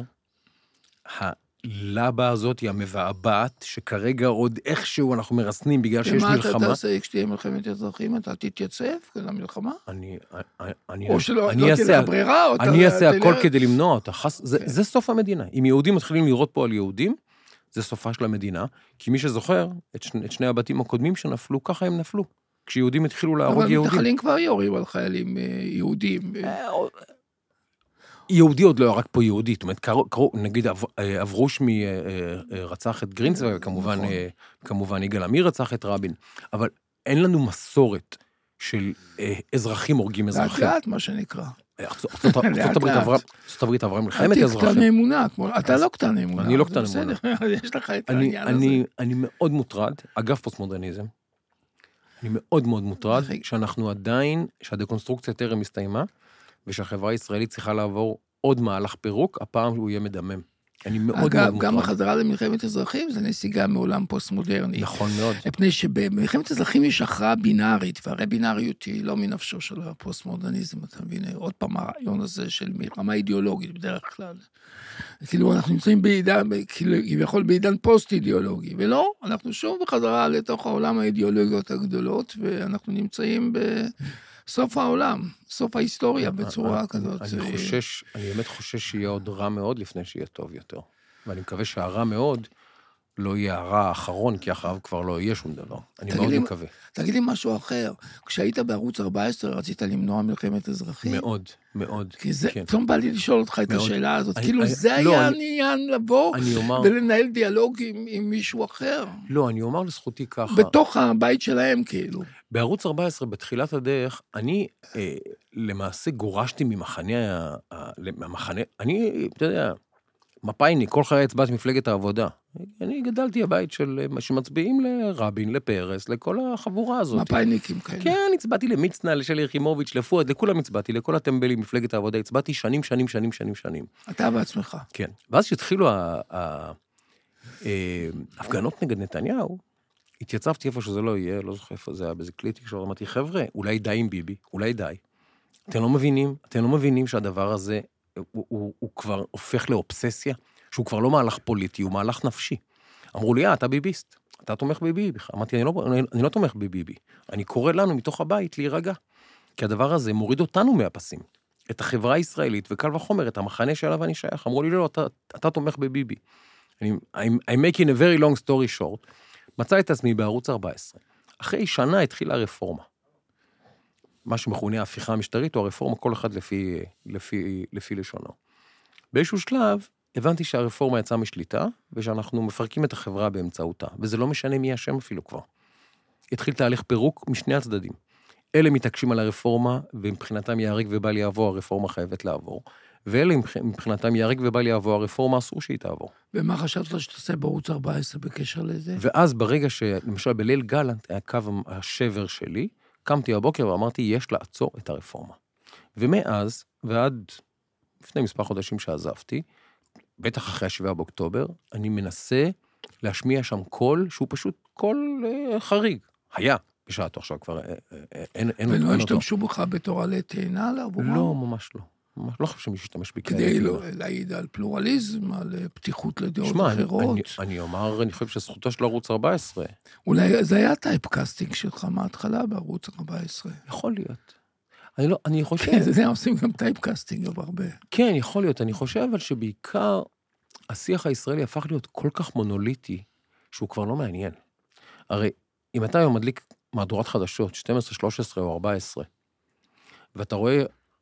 הלבה הזאת היא המבעבעת, שכרגע עוד איכשהו אנחנו מרסנים בגלל שיש מלחמה. ומה אתה תעשה כשתהיה מלחמת אזרחים? אתה תתייצב כדי המלחמה? אני, אני, או שלא תהיה לך ברירה, או אני אעשה הכל כדי למנוע אותה. זה סוף המדינה. אם יהודים מתחילים לראות פה על יהודים, זה סופה של המדינה, כי מי שזוכר את שני הבתים הקודמים שנפלו, ככה הם נפלו. כשיהודים התחילו להרוג יהודים. אבל מתנחלים כבר יורים על חיילים יהודים. יהודי עוד לא הרג פה יהודי, זאת אומרת, נגיד אברוש רצח את גרינצוויג, כמובן יגאל עמיר רצח את רבין, אבל אין לנו מסורת של אזרחים הורגים אזרחים. לאט לאט, מה שנקרא. ארצות הברית עברה מלחמת אזרחים. אתה קטן אמונה, אתה לא קטן אמונה. אני לא קטן אמונה. יש לך את העניין הזה. אני מאוד מוטרד, אגב פוסט-מודרניזם, אני מאוד מאוד מוטרד שאנחנו עדיין, שהדקונסטרוקציה טרם מסתיימה, ושהחברה הישראלית צריכה לעבור עוד מהלך פירוק, הפעם הוא יהיה מדמם. אני מאוד מאוד מוטרד. אגב, גם החזרה למלחמת אזרחים, זה נסיגה מעולם פוסט-מודרני. נכון מאוד. מפני שבמלחמת אזרחים יש הכרעה בינארית, והרי בינאריות היא לא מנפשו של הפוסט-מודרניזם, אתה מבין? עוד פעם הרעיון הזה של מלחמה אידיאולוגית בדרך כלל. כאילו אנחנו נמצאים בעידן, כאילו יכול בעידן פוסט-אידיאולוגי, ולא, אנחנו שוב בחזרה לתוך העולם האידיאולוגיות הגדולות, ואנחנו נמצאים בסוף העולם, סוף ההיסטוריה בצורה כזאת. אני חושש, אני באמת חושש שיהיה עוד רע מאוד לפני שיהיה טוב יותר. ואני מקווה שהרע מאוד לא יהיה הרע האחרון, כי אחריו כבר לא יהיה שום דבר. אני מאוד מקווה. תגיד לי משהו אחר, כשהיית בערוץ ארבע עשרה רצית למנוע מלחמת אזרחים? מאוד, מאוד. כי זה, פתאום בא לי לשאול אותך את השאלה הזאת, כאילו זה היה עניין לבוא ולנהל דיאלוג עם מישהו אחר. לא, אני אומר לזכותי ככה. בתוך הבית שלהם, כאילו. בערוץ ארבע עשרה, בתחילת הדרך, אני למעשה גורשתי ממחנה, מהמחנה, אני, אתה יודע, מפאיני, כל חיי הצבעת מפלגת העבודה. אני גדלתי הבית של שמצביעים לרבין, לפרס, לכל החבורה הזאת. מפאיניקים כאלה. כן, הצבעתי למצנע, לשלי יחימוביץ', לפואד, לכולם הצבעתי, לכל הטמבלים, מפלגת העבודה, הצבעתי שנים, שנים, שנים, שנים, שנים. אתה בעצמך. כן. ואז שהתחילו ההפגנות נגד נתניהו, התייצבתי איפה שזה לא יהיה, לא זוכר איפה זה היה, באיזה כלי תקשורת, אמרתי, חבר'ה, אולי די עם ביבי, אולי די. אתם לא מבינים, אתם לא מבינים שהדבר הזה הוא, הוא, הוא כבר הופך לאובססיה, שהוא כבר לא מהלך פוליטי, הוא מהלך נפשי. אמרו לי, אה, אתה ביביסט, אתה תומך בביבי. אמרתי, אני לא, אני, אני לא תומך בביבי. אני קורא לנו מתוך הבית להירגע. כי הדבר הזה מוריד אותנו מהפסים. את החברה הישראלית, וקל וחומר, את המחנה שאליו אני שייך. אמרו לי, לא, אתה, אתה תומך בביבי. אני, I'm, I'm making a very long story short. מצא את עצמי בערוץ ארבע עשרה. אחרי שנה התחילה הרפורמה. מה שמכונה ההפיכה המשטרית, או הרפורמה, כל אחד לפי, לפי, לפי לשונו. באיזשהו שלב, הבנתי שהרפורמה יצאה משליטה, ושאנחנו מפרקים את החברה באמצעותה, וזה לא משנה מי השם אפילו כבר. התחיל תהליך פירוק משני הצדדים. אלה מתעקשים על הרפורמה, ומבחינתם יהרג ובל יעבור, הרפורמה חייבת לעבור. ואלה מבחינתם יהרג ובל יעבור, הרפורמה אסור שהיא תעבור. ומה חשבת שתעשה בערוץ ארבע עשרה בקשר לזה? ואז ברגע שלמשל בליל גלנט, היה קו השבר שלי, קמתי בבוקר ואמרתי, יש לעצור את הרפורמה. ומאז, ועד לפני מספר חודשים שעזבתי, בטח אחרי השבעה באוקטובר, אני מנסה להשמיע שם קול, שהוא פשוט קול אה, חריג. היה, בשעתו עכשיו כבר, אה, אה, אין, אין, ולא אין השתמשו בך בתור עלי תאנה לעבורם? לא, ממש לא. ממש לא חושב שמישהו ישתמש בי כאלה. כדי לא, להעיד על פלורליזם, על פתיחות לדעות שמה, אחרות. אני, אני אומר, אני חושב שזכותו של ערוץ ארבע עשרה. אולי זה היה טייפקאסטינג שלך מההתחלה בערוץ ארבע עשרה. יכול להיות. אני לא, אני חושב... כן, זה עושים גם טייפקאסטינג אבל הרבה. כן, יכול להיות. אני חושב אבל שבעיקר השיח הישראלי הפך להיות כל כך מונוליטי, שהוא כבר לא מעניין. הרי אם אתה היום מדליק מהדורת חדשות, שתים עשרה, שלוש עשרה או ארבע עשרה, ואתה רואה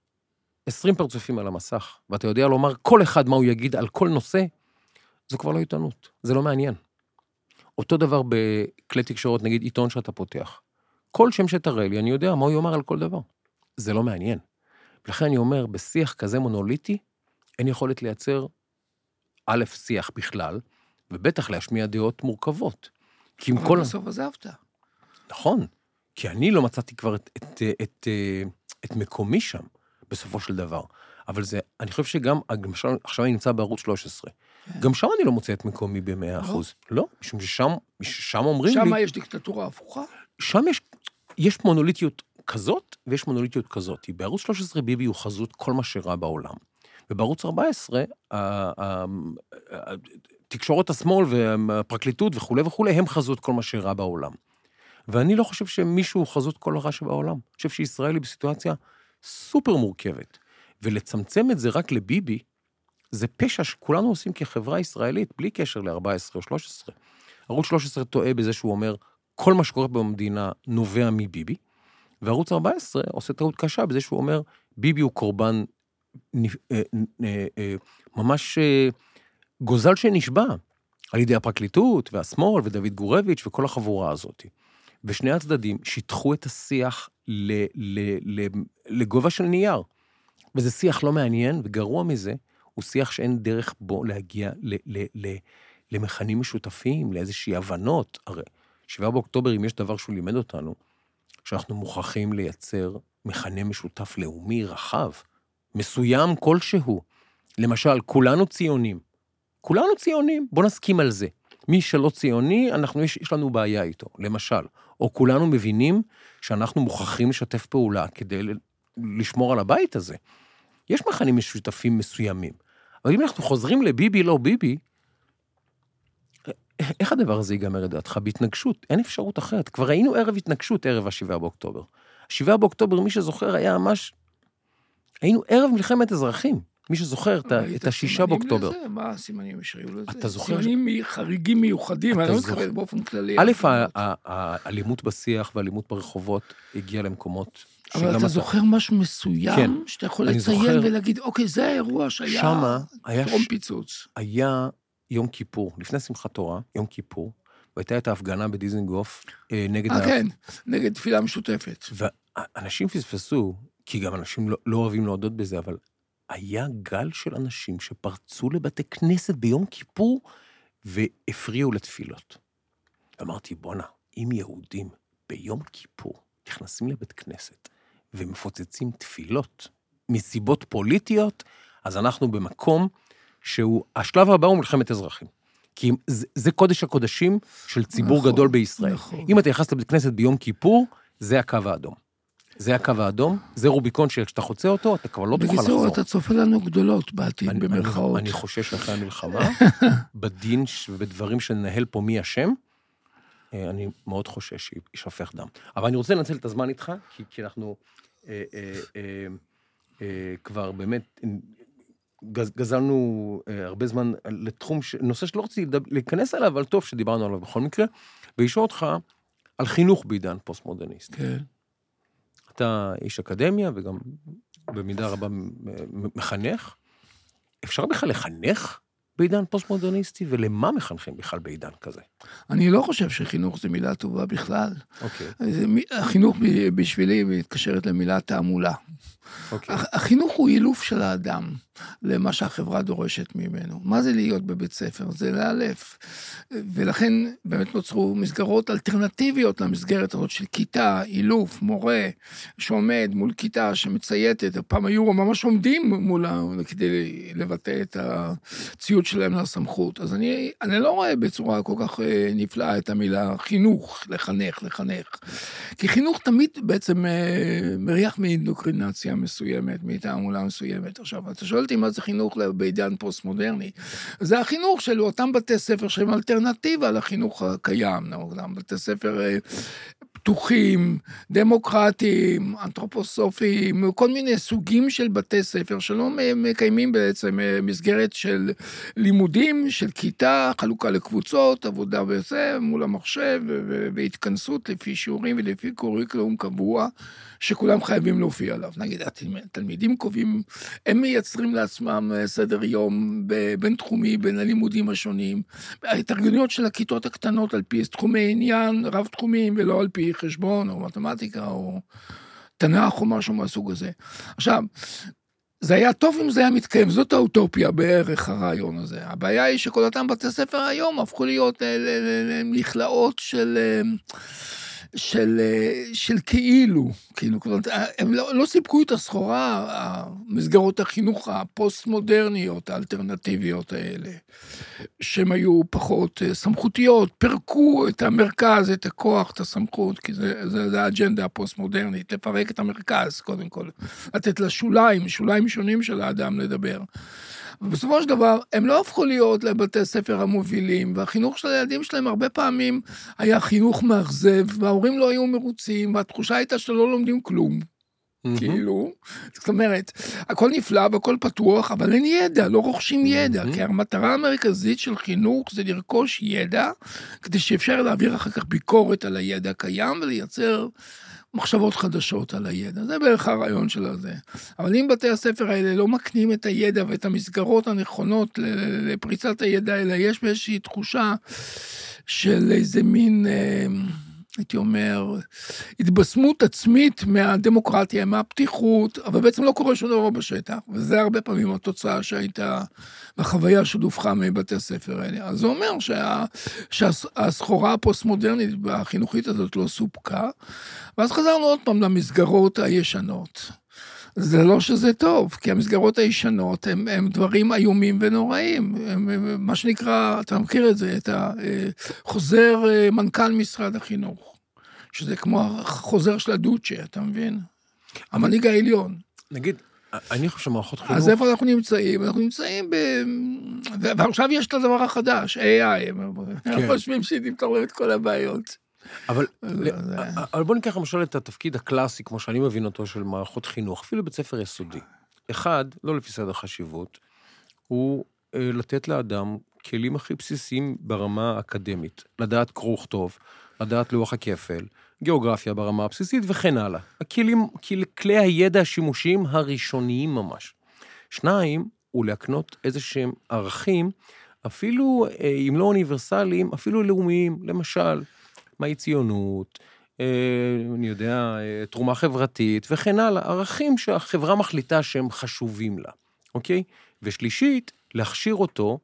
עשרים פרצופים על המסך, ואתה יודע לומר כל אחד מה הוא יגיד על כל נושא, זו כבר לא עיתונות, זה לא מעניין. אותו דבר בכלי תקשורת, נגיד עיתון שאתה פותח. כל שם שתראה לי, אני יודע מה הוא יאמר על כל דבר. זה לא מעניין. ולכן אני אומר, בשיח כזה מונוליטי, אין יכולת לייצר א', שיח בכלל, ובטח להשמיע דעות מורכבות. כי עם כל... אבל בסוף עזבת. נכון, כי אני לא מצאתי כבר את, את, את, את, את מקומי שם, בסופו של דבר. אבל זה, אני חושב שגם, למשל, עכשיו אני נמצא בערוץ שלוש עשרה, גם שם אני לא מוצא את מקומי ב-מאה אחוז. לא, משום ששם, שם אומרים לי... שם יש דיקטטורה הפוכה? שם יש, יש מונוליטיות כזאת, ויש מונוליטיות כזאת. בערוץ שלוש עשרה ביבי הוא חזות כל מה שרע בעולם. ובערוץ ארבע עשרה, תקשורת השמאל והפרקליטות וכו' וכו', הם חזות כל מה שרע בעולם. ואני לא חושב שמישהו חזות כל הרע שבעולם. אני חושב שישראל היא בסיטואציה סופר מורכבת. ולצמצם את זה רק לביבי, זה פשע שכולנו עושים כחברה ישראלית, בלי קשר ל-ארבע עשרה או שלוש עשרה. ערוץ שלוש עשרה טועה בזה שהוא אומר, כל מה שקורה במדינה נובע מביבי, וערוץ ארבע עשרה עושה טעות קשה בזה שהוא אומר, ביבי הוא קורבן ממש גוזל שנשבע, על ידי הפרקליטות והשמאל ודוד גורביץ' וכל החבורה הזאת. ושני הצדדים שיתחו את השיח לגובה של נייר. וזה שיח לא מעניין, וגרוע מזה, הוא שיח שאין דרך בו להגיע למכנים משותפים, לאיזושהי הבנות. הרי שבעה באוקטובר, אם יש דבר שהוא לימד אותנו, שאנחנו מוכרחים לייצר מכנה משותף לאומי רחב, מסוים כלשהו. למשל, כולנו ציונים. כולנו ציונים, בוא נסכים על זה. מי שלא ציוני, אנחנו, יש, יש לנו בעיה איתו, למשל. או כולנו מבינים שאנחנו מוכרחים לשתף פעולה כדי לשמור על הבית הזה. יש מכנים משותפים מסוימים. אבל אם אנחנו חוזרים לביבי, לא ביבי, איך הדבר הזה ייגמר לדעתך? בהתנגשות, אין אפשרות אחרת. כבר ראינו ערב התנגשות, ערב השבעה באוקטובר. השבעה באוקטובר, מי שזוכר, היה ממש... היינו ערב מלחמת אזרחים. מי שזוכר את השישה באוקטובר. מה הסימנים ישריעו לזה? אתה זוכר? סימנים חריגים מיוחדים, אני לא מתכוון באופן כללי. א', האלימות בשיח והאלימות ברחובות הגיעה למקומות... אבל אתה זוכר משהו מסוים, שאתה יכול לציין ולהגיד, אוקיי, זה האירוע שהיה טרום פיצוץ. היה יום כיפור, לפני שמחת תורה, יום כיפור, והייתה את ההפגנה בדיזנגוף נגד... אה, כן, נגד תפילה משותפת. ואנשים פספסו, כי גם אנשים לא אוהבים להודות בזה, אבל היה גל של אנשים שפרצו לבתי כנסת ביום כיפור, והפריעו לתפילות. אמרתי, בונה, אם יהודים ביום כיפור נכנסים לבית כנסת, ומפוצצים תפילות מסיבות פוליטיות, אז אנחנו במקום שהוא, השלב הבא הוא מלחמת אזרחים. כי זה, זה קודש הקודשים של ציבור נכון, גדול בישראל. נכון. אם אתה נכנס לבית כנסת ביום כיפור, זה הקו האדום. זה הקו האדום, זה רוביקון שכשאתה חוצה אותו, אתה כבר לא תוכל לחזור. בקיצור, אתה צופה לנו גדולות בעתיד אני, במרכאות. אני, אני חושש אחרי המלחמה, בדין ובדברים שנהל פה מי השם, אני מאוד חושש שישפך דם. אבל אני רוצה לנצל את הזמן איתך, כי, כי אנחנו אה, אה, אה, אה, כבר באמת גז, גזלנו אה, הרבה זמן לתחום, ש... נושא שלא רציתי להיכנס עליו, אבל טוב שדיברנו עליו בכל מקרה, וישאל אותך על חינוך בעידן פוסט-מודרניסט. כן. אתה איש אקדמיה וגם במידה רבה מחנך. אפשר בכלל לחנך בעידן פוסט-מודרניסטי, ולמה מחנכים בכלל בעידן כזה? אני לא חושב שחינוך זה מילה טובה בכלל. אוקיי. החינוך בשבילי מתקשרת למילה תעמולה. אוקיי. החינוך הוא אילוף של האדם למה שהחברה דורשת ממנו. מה זה להיות בבית ספר? זה לאלף. ולכן באמת נוצרו מסגרות אלטרנטיביות למסגרת הזאת של כיתה, אילוף, מורה, שעומד מול כיתה שמצייתת, פעם היו ממש עומדים מולה כדי לבטא את הציוד שלהם לסמכות. אז אני, אני לא רואה בצורה כל כך נפלאה את המילה חינוך, לחנך, לחנך. כי חינוך תמיד בעצם מריח מאינדוקרינציה מסוימת, מתעמולה מסוימת. עכשיו, אתה שואל אותי מה זה חינוך בעידן פוסט-מודרני. זה החינוך של אותם בתי ספר שהם אלטרנטיבה לחינוך הקיים, אותם בתי ספר פתוחים, דמוקרטיים, אנתרופוסופיים, כל מיני סוגים של בתי ספר שלא מקיימים בעצם מסגרת של לימודים, של כיתה, חלוקה לקבוצות, עבודה וזה, מול המחשב, והתכנסות לפי שיעורים ולפי קוריקולום קבוע, שכולם חייבים להופיע עליו. נגיד, התלמידים קובעים, הם מייצרים לעצמם סדר יום בין תחומי, בין הלימודים השונים, ההתארגנויות של הכיתות הקטנות על פי תחומי עניין, רב תחומים, ולא על פי חשבון או מתמטיקה או תנ"ך או משהו מהסוג הזה. עכשיו, זה היה טוב אם זה היה מתקיים, זאת האוטופיה בערך הרעיון הזה. הבעיה היא שכל אותם בתי ספר היום הפכו להיות מכלאות של... של, של כאילו, כאילו, הם לא, לא סיפקו את הסחורה, המסגרות החינוך הפוסט-מודרניות, האלטרנטיביות האלה, שהן היו פחות סמכותיות, פרקו את המרכז, את הכוח, את הסמכות, כי זה, זה, זה האג'נדה הפוסט-מודרנית, לפרק את המרכז, קודם כל, לתת לשוליים, שוליים שונים של האדם לדבר. ובסופו של דבר, הם לא הפכו להיות לבתי ספר המובילים, והחינוך של הילדים שלהם הרבה פעמים היה חינוך מאכזב, וההורים לא היו מרוצים, והתחושה הייתה שלא לומדים כלום. כאילו, זאת אומרת, הכל נפלא והכל פתוח, אבל אין ידע, לא רוכשים ידע, כי המטרה המרכזית של חינוך זה לרכוש ידע, כדי שאפשר להעביר אחר כך ביקורת על הידע הקיים, ולייצר מחשבות חדשות על הידע. זה בערך הרעיון של זה. אבל אם בתי הספר האלה לא מקנים את הידע ואת המסגרות הנכונות לפריצת הידע, אלא יש באיזושהי תחושה של איזה מין, הייתי אומר, התבשמות עצמית מהדמוקרטיה, מהפתיחות, אבל בעצם לא קורה שום דבר בשטח, וזה הרבה פעמים התוצאה שהייתה בחוויה שדווחת מבתי הספר האלה. אז זה אומר שה, שהסחורה הפוסט-מודרנית והחינוכית הזאת לא סופקה, ואז חזרנו עוד פעם למסגרות הישנות. זה לא שזה טוב, כי המסגרות הישנות הם, הם דברים איומים ונוראים. הם, הם, מה שנקרא, אתה מכיר את זה, את החוזר מנכ"ל משרד החינוך, שזה כמו החוזר של הדוצ'ה, אתה מבין? המנהיג העליון. נגיד, אני חושב שמערכות חינוך... אז איפה אנחנו נמצאים? אנחנו נמצאים ב... ועכשיו יש את הדבר החדש, איי איי, הם חושבים שנפתור את כל הבעיות. אבל, אבל בוא ניקח למשל את התפקיד הקלאסי, כמו שאני מבין אותו, של מערכות חינוך, אפילו בית ספר יסודי. אחד, לא לפי סדר חשיבות, הוא לתת לאדם כלים הכי בסיסיים ברמה האקדמית, לדעת קרוא וכתוב, לדעת לוח הכפל, גיאוגרפיה ברמה הבסיסית וכן הלאה. הכלים, כלי הידע השימושיים הראשוניים ממש. שניים, הוא להקנות איזה שהם ערכים, אפילו אם לא אוניברסליים, אפילו לאומיים, למשל, מהי ציונות, אני יודע, תרומה חברתית וכן הלאה, ערכים שהחברה מחליטה שהם חשובים לה, אוקיי? ושלישית, להכשיר אותו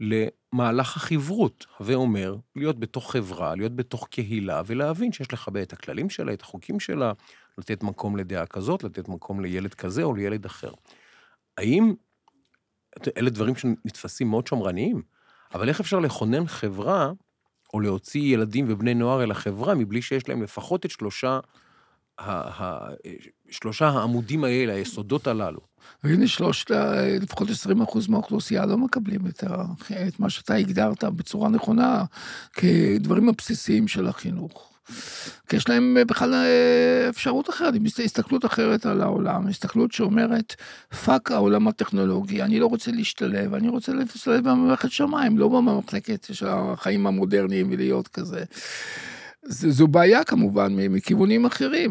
למהלך החברות, הווה אומר, להיות בתוך חברה, להיות בתוך קהילה, ולהבין שיש לכבד את הכללים שלה, את החוקים שלה, לתת מקום לדעה כזאת, לתת מקום לילד כזה או לילד אחר. האם, אלה דברים שנתפסים מאוד שמרניים, אבל איך אפשר לכונן חברה, או להוציא ילדים ובני נוער אל החברה, מבלי שיש להם לפחות את שלושה, ה, ה, שלושה העמודים האלה, היסודות הללו. והנה שלושת, לפחות עשרים אחוז מהאוכלוסייה לא מקבלים את, ה, את מה שאתה הגדרת בצורה נכונה, כדברים הבסיסיים של החינוך. כי יש להם בכלל אפשרות אחרת, הסתכלות אחרת על העולם, הסתכלות שאומרת, פאק העולם הטכנולוגי, אני לא רוצה להשתלב, אני רוצה להשתלב במערכת שמיים, לא במחלקת של החיים המודרניים ולהיות כזה. זו בעיה כמובן מכיוונים אחרים.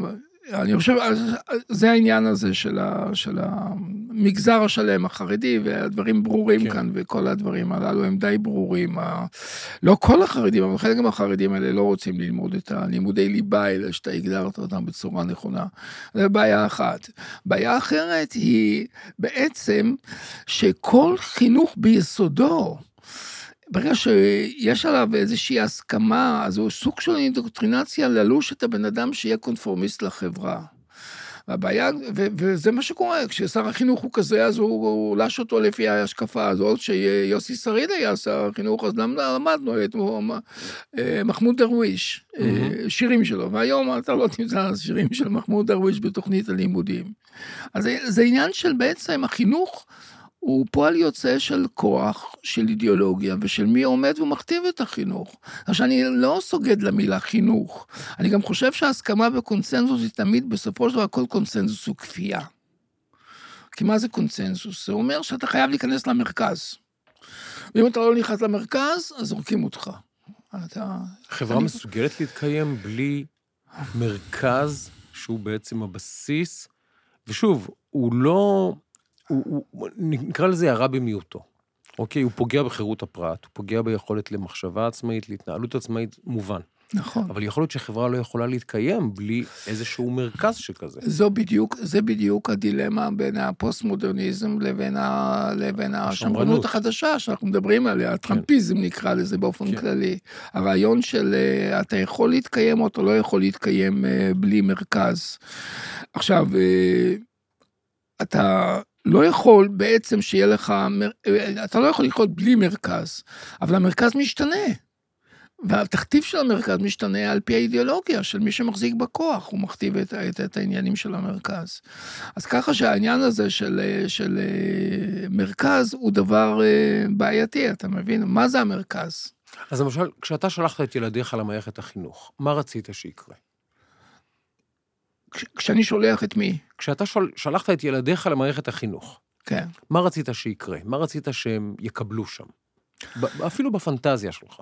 אני חושב, זה העניין הזה של, ה, של המגזר השלם החרדי, והדברים ברורים כן. כאן, וכל הדברים הללו הם די ברורים. לא כל החרדים, אבל חלק מהחרדים האלה לא רוצים ללמוד את הלימודי ליבה האלה, שאתה הגדרת אותם בצורה נכונה. זו בעיה אחת. בעיה אחרת היא בעצם שכל חינוך ביסודו, ברגע שיש עליו איזושהי הסכמה, אז הוא סוג של אינדוקטרינציה ללוש את הבן אדם שיהיה קונפורמיסט לחברה. והבעיה, ו- וזה מה שקורה, כששר החינוך הוא כזה, אז הוא, הוא לש אותו לפי ההשקפה הזאת, שיוסי שריד היה שר החינוך, אז למה למדנו את מחמוד דרוויש, mm-hmm. שירים שלו, והיום אתה לא תמצא שירים של מחמוד דרוויש בתוכנית הלימודים. אז זה, זה עניין של בעצם החינוך, הוא פועל יוצא של כוח, של אידיאולוגיה, ושל מי עומד ומכתיב את החינוך. עכשיו, אני לא סוגד למילה חינוך. אני גם חושב שההסכמה בקונצנזוס היא תמיד, בסופו של דבר, כל קונצנזוס הוא כפייה. כי מה זה קונצנזוס? זה אומר שאתה חייב להיכנס למרכז. ואם אתה לא נכנס למרכז, אז זורקים אותך. אתה... חברה אני... מסוגלת להתקיים בלי מרכז, שהוא בעצם הבסיס, ושוב, הוא לא... הוא, הוא, נקרא לזה הרע במיעוטו. אוקיי, הוא פוגע בחירות הפרט, הוא פוגע ביכולת למחשבה עצמאית, להתנהלות עצמאית, מובן. נכון. אבל יכול להיות שחברה לא יכולה להתקיים בלי איזשהו מרכז שכזה. זו בדיוק, זה בדיוק הדילמה בין הפוסט-מודרניזם לבין, ה, לבין השמרנות החדשה שאנחנו מדברים עליה, הטראמפיזם כן. נקרא לזה באופן כן. כללי. הרעיון של אתה יכול להתקיים או אתה לא יכול להתקיים בלי מרכז. עכשיו, אתה... לא יכול בעצם שיהיה לך, אתה לא יכול לחיות בלי מרכז, אבל המרכז משתנה, והתכתיב של המרכז משתנה על פי האידיאולוגיה של מי שמחזיק בכוח, הוא מכתיב את, את, את העניינים של המרכז. אז ככה שהעניין הזה של, של מרכז הוא דבר בעייתי, אתה מבין? מה זה המרכז? אז למשל, כשאתה שלחת את ילדיך למערכת החינוך, מה רצית שיקרה? כשאני שולח את מי? כשאתה של... שלחת את ילדיך למערכת החינוך. כן. מה רצית שיקרה? מה רצית שהם יקבלו שם? אפילו בפנטזיה שלך.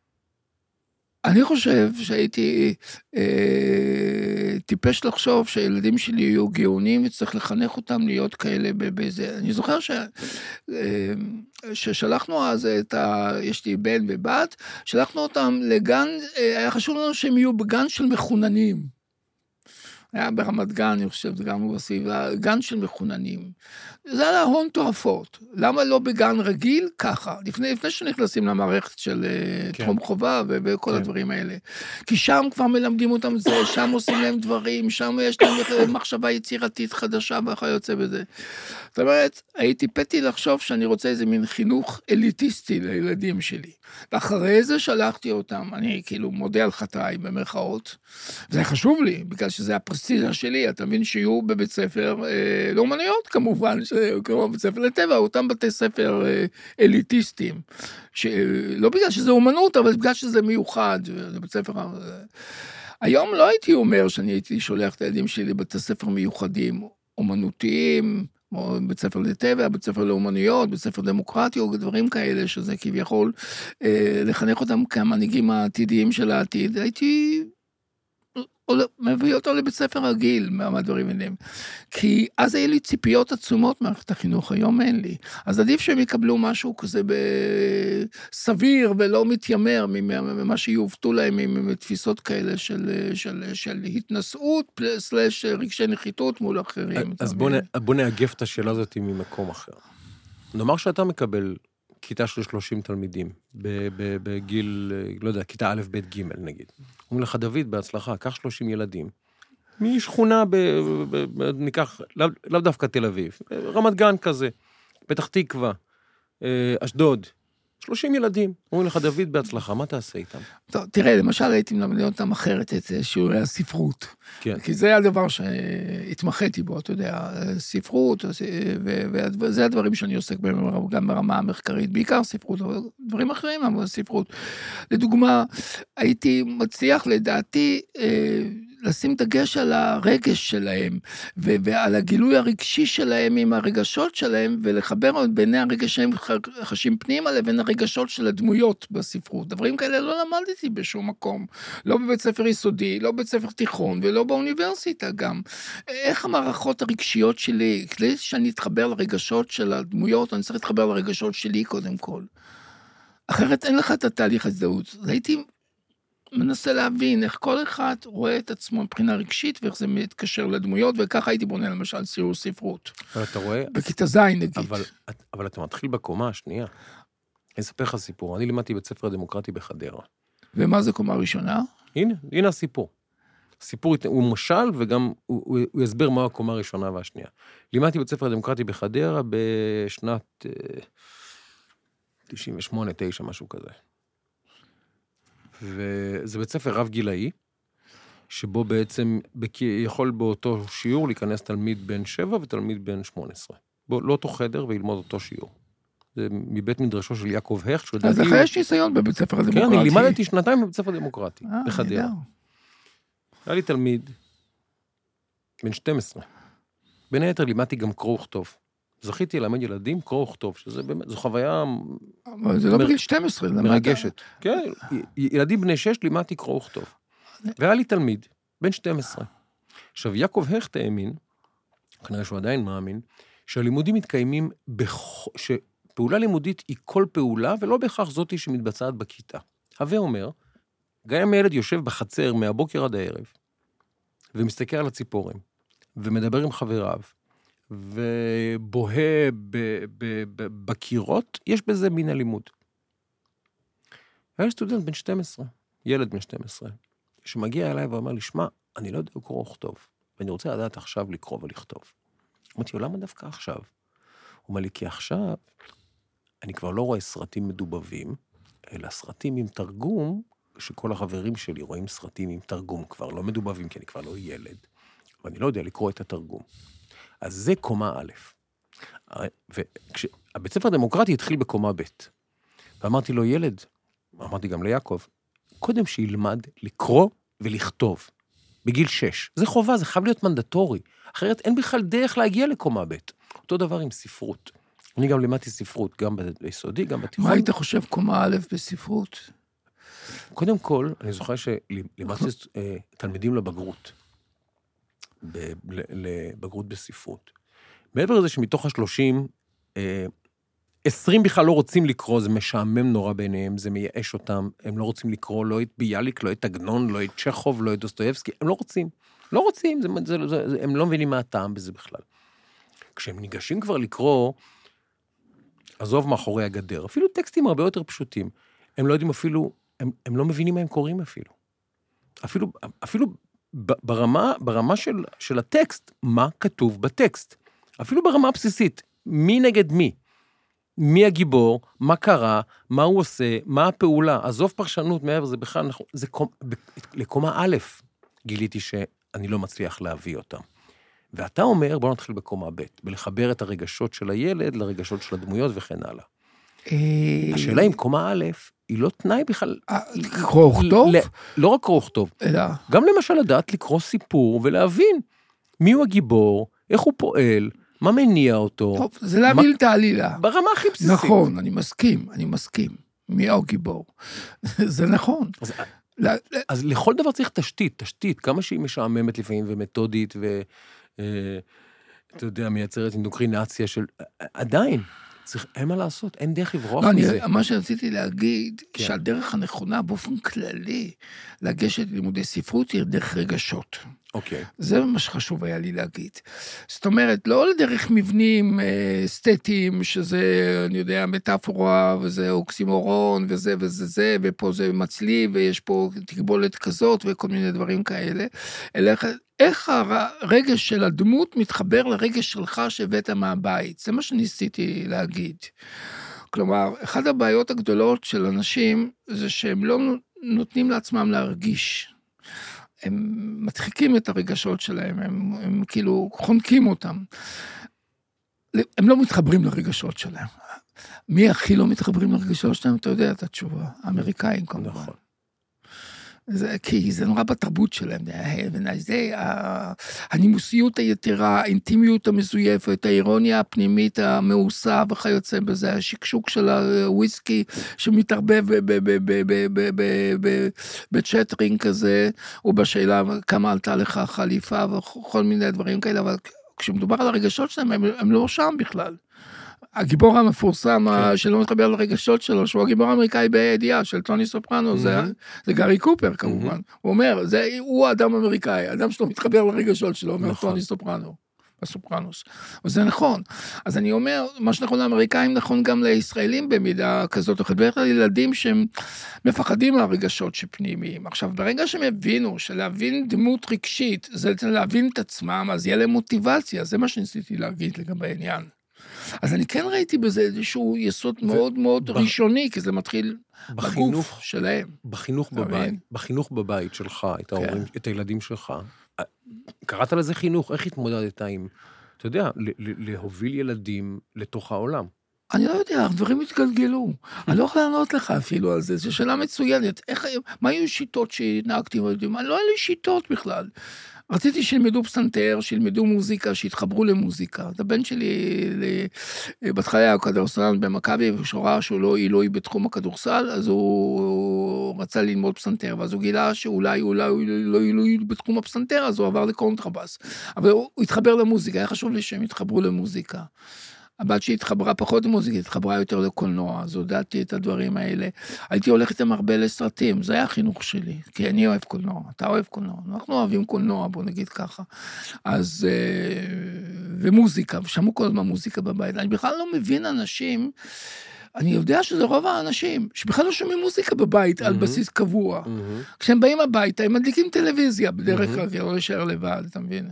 אני חושב שהייתי אה, טיפש לחשוב שהילדים שלי יהיו גאונים, וצריך לחנך אותם להיות כאלה בזה. אני זוכר ש, אה, ששלחנו אז את ה... יש לי בן ובת, שלחנו אותם לגן, אה, היה חשוב לנו שהם יהיו בגן של מחוננים. היה ברמת גן, אני חושב, זה גם בסביבה, גן של מחוננים. זה היה הון תועפות. למה לא בגן רגיל? ככה. לפני, לפני שנכנסים למערכת של כן. תחום חובה וכל כן. הדברים האלה. כי שם כבר מלמדים אותם את זה, שם עושים להם דברים, שם יש להם מחשבה יצירתית חדשה וכיוצא בזה. זאת אומרת, הייתי פתי לחשוב שאני רוצה איזה מין חינוך אליטיסטי לילדים שלי. ואחרי זה שלחתי אותם, אני כאילו מודה על חטאי במרכאות, וזה חשוב לי, בגלל שזה הפרסטיזיה שלי, אתה מבין שיהיו בבית ספר אה, לאומניות כמובן, כמו בית ספר לטבע, אותם בתי ספר אה, אליטיסטיים, שלא בגלל שזה אומנות, אבל בגלל שזה מיוחד, זה בית ספר... אה, היום לא הייתי אומר שאני הייתי שולח את הילדים שלי לבתי ספר מיוחדים, אומנותיים, כמו בית ספר לטבע, בית ספר לאומניות, בית ספר דמוקרטיות, דברים כאלה, שזה כביכול אה, לחנך אותם כמנהיגים העתידיים של העתיד, הייתי מביא אותו לבית ספר רגיל, מהדברים האלה. כי אז היה לי ציפיות עצומות מערכת החינוך, היום אין לי. אז עדיף שהם יקבלו משהו כזה סביר ולא מתיימר ממה שיובטו להם עם תפיסות כאלה של, של, של התנשאות, סלש רגשי נחיתות מול אחרים. אז בוא, בוא נאגף את השאלה הזאת ממקום אחר. נאמר שאתה מקבל כיתה של שלושים תלמידים, בגיל, לא יודע, כיתה א', ב', ג', נגיד. אומרים לך, דוד, בהצלחה, קח שלושים ילדים. משכונה, ניקח, לאו דווקא תל אביב, רמת גן כזה, פתח תקווה, אשדוד, שלושים ילדים. אומרים לך, דוד, בהצלחה, מה תעשה איתם? טוב, תראה, למשל הייתי מלמד אותם אחרת את שיעורי הספרות. כן. כי זה הדבר שהתמחיתי בו, אתה יודע, ספרות, וזה הדברים שאני עוסק בהם גם ברמה המחקרית, בעיקר ספרות, אבל דברים אחרים, אבל ספרות. לדוגמה, הייתי מצליח לדעתי לשים דגש על הרגש שלהם, ו- ועל הגילוי הרגשי שלהם עם הרגשות שלהם, ולחבר ביני הרגש שהם חשים פנימה לבין הרגשות של הדמויות בספרות. דברים כאלה לא למדתי בשום מקום, לא בבית ספר יסודי, לא בבית ספר תיכון, ולא באוניברסיטה גם. איך המערכות הרגשיות שלי, כדי שאני אתחבר לרגשות של הדמויות, אני צריך להתחבר לרגשות שלי קודם כל. אחרת אין לך את התהליך הזדהות. הייתי מנסה להבין איך כל אחד רואה את עצמו מבחינה רגשית, ואיך זה מתקשר לדמויות, וככה הייתי בונה למשל ציור ספרות. אבל אתה רואה... בכיתה ז' נגיד. אבל, אבל אתה מתחיל בקומה השנייה. אני אספר לך סיפור. אני לימדתי בית ספר הדמוקרטי בחדרה. ומה זה קומה ראשונה? הנה, הנה הסיפור. הסיפור הוא משל, וגם הוא, הוא, הוא יסבר מה הקומה הראשונה והשנייה. לימדתי בית ספר הדמוקרטי בחדרה בשנת תשעים ושמונה תשע, משהו כזה. וזה בית ספר רב גילאי, שבו בעצם יכול באותו שיעור להיכנס תלמיד בן שבע ותלמיד בן שמונה עשרה. בו לא אותו חדר וילמוד אותו שיעור. זה מבית מדרשו של יעקב הכט. אז אחרי יש ניסיון בבית ספר הדמוקרטי. כן, אני לימדתי שנתיים בבית ספר הדמוקרטי, בחדרה. היה לי תלמיד בן שתים עשרה. בין היתר לימדתי גם קרוא וכתוב. זכיתי ללמד ילדים קרוא וכתוב, שזה באמת, זו חוויה... אבל זה לא בגיל שתים עשרה. מרגשת. כן, ילדים בני שש לימדתי קרוא וכתוב. והיה לי תלמיד, בן שתים עשרה. עכשיו, יעקב הכט האמין, כנראה שהוא עדיין מאמין, שהלימודים מתקיימים, שפעולה לימודית היא כל פעולה, ולא בהכרח זאתי שמתבצעת בכיתה. הווה אומר, גם ילד יושב בחצר מהבוקר עד הערב, ומסתכל על הציפורים, ומדבר עם חבריו, ובוהה בקירות, יש בזה מין הלימוד. היה סטודנט בן שתים עשרה, ילד בן שתים עשרה, שמגיע אליי ואומר לי, שמע, אני לא יודע לקרוא וכתוב, ואני רוצה לדעת עכשיו לקרוא ולכתוב. אמרתי, למה דווקא עכשיו? הוא אומר לי, כי עכשיו אני כבר לא רואה סרטים מדובבים, אלא סרטים עם תרגום, שכל החברים שלי רואים סרטים עם תרגום כבר, לא מדובבים, כי אני כבר לא ילד, ואני לא יודע לקרוא את התרגום. אז זה קומה א'. והבית ספר הדמוקרטי התחיל בקומה ב'. ואמרתי לו, ילד, אמרתי גם ליעקב, קודם שילמד לקרוא ולכתוב, בגיל שש. זה חובה, זה חייב להיות מנדטורי. אחרת אין בכלל דרך להגיע לקומה ב'. אותו דבר עם ספרות. אני גם לימדתי ספרות, גם ביסודי, גם בתיכון. מה היית חושב קומה א' בספרות? קודם כל, אני זוכר שלימדתי תלמידים לבגרות. לבגרות בספרות. מעבר לזה שמתוך השלושים, עשרים בכלל לא רוצים לקרוא, זה משעמם נורא ביניהם, זה מייאש אותם, הם לא רוצים לקרוא, לא את ביאליק, לא את עגנון, לא את צ'כוב, לא את דוסטויבסקי, הם לא רוצים, לא רוצים, זה, זה, זה, זה, הם לא מבינים מה הטעם בזה בכלל. כשהם ניגשים כבר לקרוא, עזוב מאחורי הגדר, אפילו טקסטים הרבה יותר פשוטים, הם לא יודעים אפילו, הם, הם לא מבינים מה הם קוראים אפילו. אפילו, אפילו ברמה, ברמה של, של הטקסט, מה כתוב בטקסט. אפילו ברמה הבסיסית, מי נגד מי? מי הגיבור, מה קרה, מה הוא עושה, מה הפעולה, עזוב פרשנות מעבר, זה בכלל, זה קומ, לקומה א', גיליתי שאני לא מצליח להביא אותם. ואתה אומר, בוא נתחיל בקומה ב', בלחבר את הרגשות של הילד, לרגשות של הדמויות וכן הלאה. השאלה אם קומה א', היא לא תנאי בכלל... לקרוא וכתוב? לא רק קרוא וכתוב. גם למשל לדעת לקרוא סיפור ולהבין מי הוא הגיבור, איך הוא פועל, מה מניע אותו. טוב, זה להבין את העלילה. ברמה הכי בסיסית. נכון, אני מסכים, אני מסכים. מי הוא הגיבור? זה נכון. אז לכל דבר צריך תשתית, תשתית, כמה שהיא משעממת לפעמים ומתודית, ואתה יודע, מייצרת אינדוקרינציה של... עדיין. צריך, אין מה לעשות, אין דרך לברוח לא, מזה. אני, מה שרציתי להגיד, כן. שהדרך הנכונה באופן כללי, לגשת ללימודי ספרות, היא דרך רגשות. אוקיי. זה מה שחשוב היה לי להגיד. זאת אומרת, לא לדרך מבנים אה, סטטיים, שזה, אני יודע, מטאפורה, וזה אוקסימורון, וזה וזה זה, ופה זה מצליב, ויש פה תגבולת כזאת, וכל מיני דברים כאלה, אלא איך הרגש של הדמות מתחבר לרגש שלך שהבאת מהבית. זה מה שניסיתי להגיד. כלומר, אחת הבעיות הגדולות של אנשים, זה שהם לא נותנים לעצמם להרגיש. הם מדחיקים את הרגשות שלהם, הם, הם כאילו חונקים אותם. הם לא מתחברים לרגשות שלהם. מי הכי לא מתחברים לרגשות שלהם? אתה יודע את התשובה. האמריקאים כמובן. נכון. זה, כי זה נורא בתרבות שלהם, זה הנימוסיות היתרה, האינטימיות המזויפת, האירוניה הפנימית המאוסה וכיוצא בזה, השקשוק של הוויסקי שמתערבב בצ'טרינג כזה, או בשאלה כמה עלתה לך חליפה וכל מיני דברים כאלה, אבל כשמדובר על הרגשות שלהם, הם, הם לא שם בכלל. הגיבור המפורסם כן. שלא מתחבר לרגשות שלו, שהוא הגיבור האמריקאי בידיעה של טוני סופרנו, mm-hmm. זה, זה גארי קופר כמובן. Mm-hmm. הוא אומר, זה, הוא האדם האמריקאי, האדם שלא מתחבר לרגשות שלו, אומר נכון. טוני סופרנו, הסופרנוס. וזה נכון. אז אני אומר, מה שנכון לאמריקאים נכון גם לישראלים במידה כזאת, או בדרך כלל ילדים שהם מפחדים מהרגשות שפנימיים. עכשיו, ברגע שהם הבינו שלהבין דמות רגשית, זה להבין את עצמם, אז יהיה להם מוטיבציה, זה מה שניסיתי להגיד לגבי העניין. אז אני כן ראיתי בזה איזשהו יסוד מאוד מאוד ראשוני, כי זה מתחיל בגוף שלהם. בחינוך בבית, בחינוך בבית שלך, את הילדים שלך, קראת לזה חינוך, איך התמודדת עם, אתה יודע, להוביל ילדים לתוך העולם? אני לא יודע, דברים התגלגלו. אני לא יכול לענות לך אפילו על זה, זו שאלה מצוינת. מה היו שיטות שהתנהגתי? לא היה לי שיטות בכלל. רציתי שילמדו פסנתר, שילמדו מוזיקה, שיתחברו למוזיקה. את הבן שלי, בהתחלה היה כדורסלן במכבי, וכשהוא ראה שהוא לא עילוי בתחום הכדורסל, אז הוא רצה ללמוד פסנתר, ואז הוא גילה שאולי אולי הוא לא עילוי בתחום הפסנתר, אז הוא עבר לקונטרבאס. אבל הוא התחבר למוזיקה, היה חשוב לי שהם יתחברו למוזיקה. הבת שהתחברה פחות למוזיקה, התחברה יותר לקולנוע, אז הודעתי את הדברים האלה. הייתי הולך איתם הרבה לסרטים, זה היה החינוך שלי, כי אני אוהב קולנוע, אתה אוהב קולנוע, אנחנו אוהבים קולנוע, בוא נגיד ככה. אז, ומוזיקה, ושמעו כל הזמן מוזיקה בבית. אני בכלל לא מבין אנשים, אני יודע שזה רוב האנשים, שבכלל לא שומעים מוזיקה בבית על בסיס קבוע. כשהם באים הביתה, הם מדליקים טלוויזיה, בדרך כלל, כי לא להישאר לבד, אתה מבין?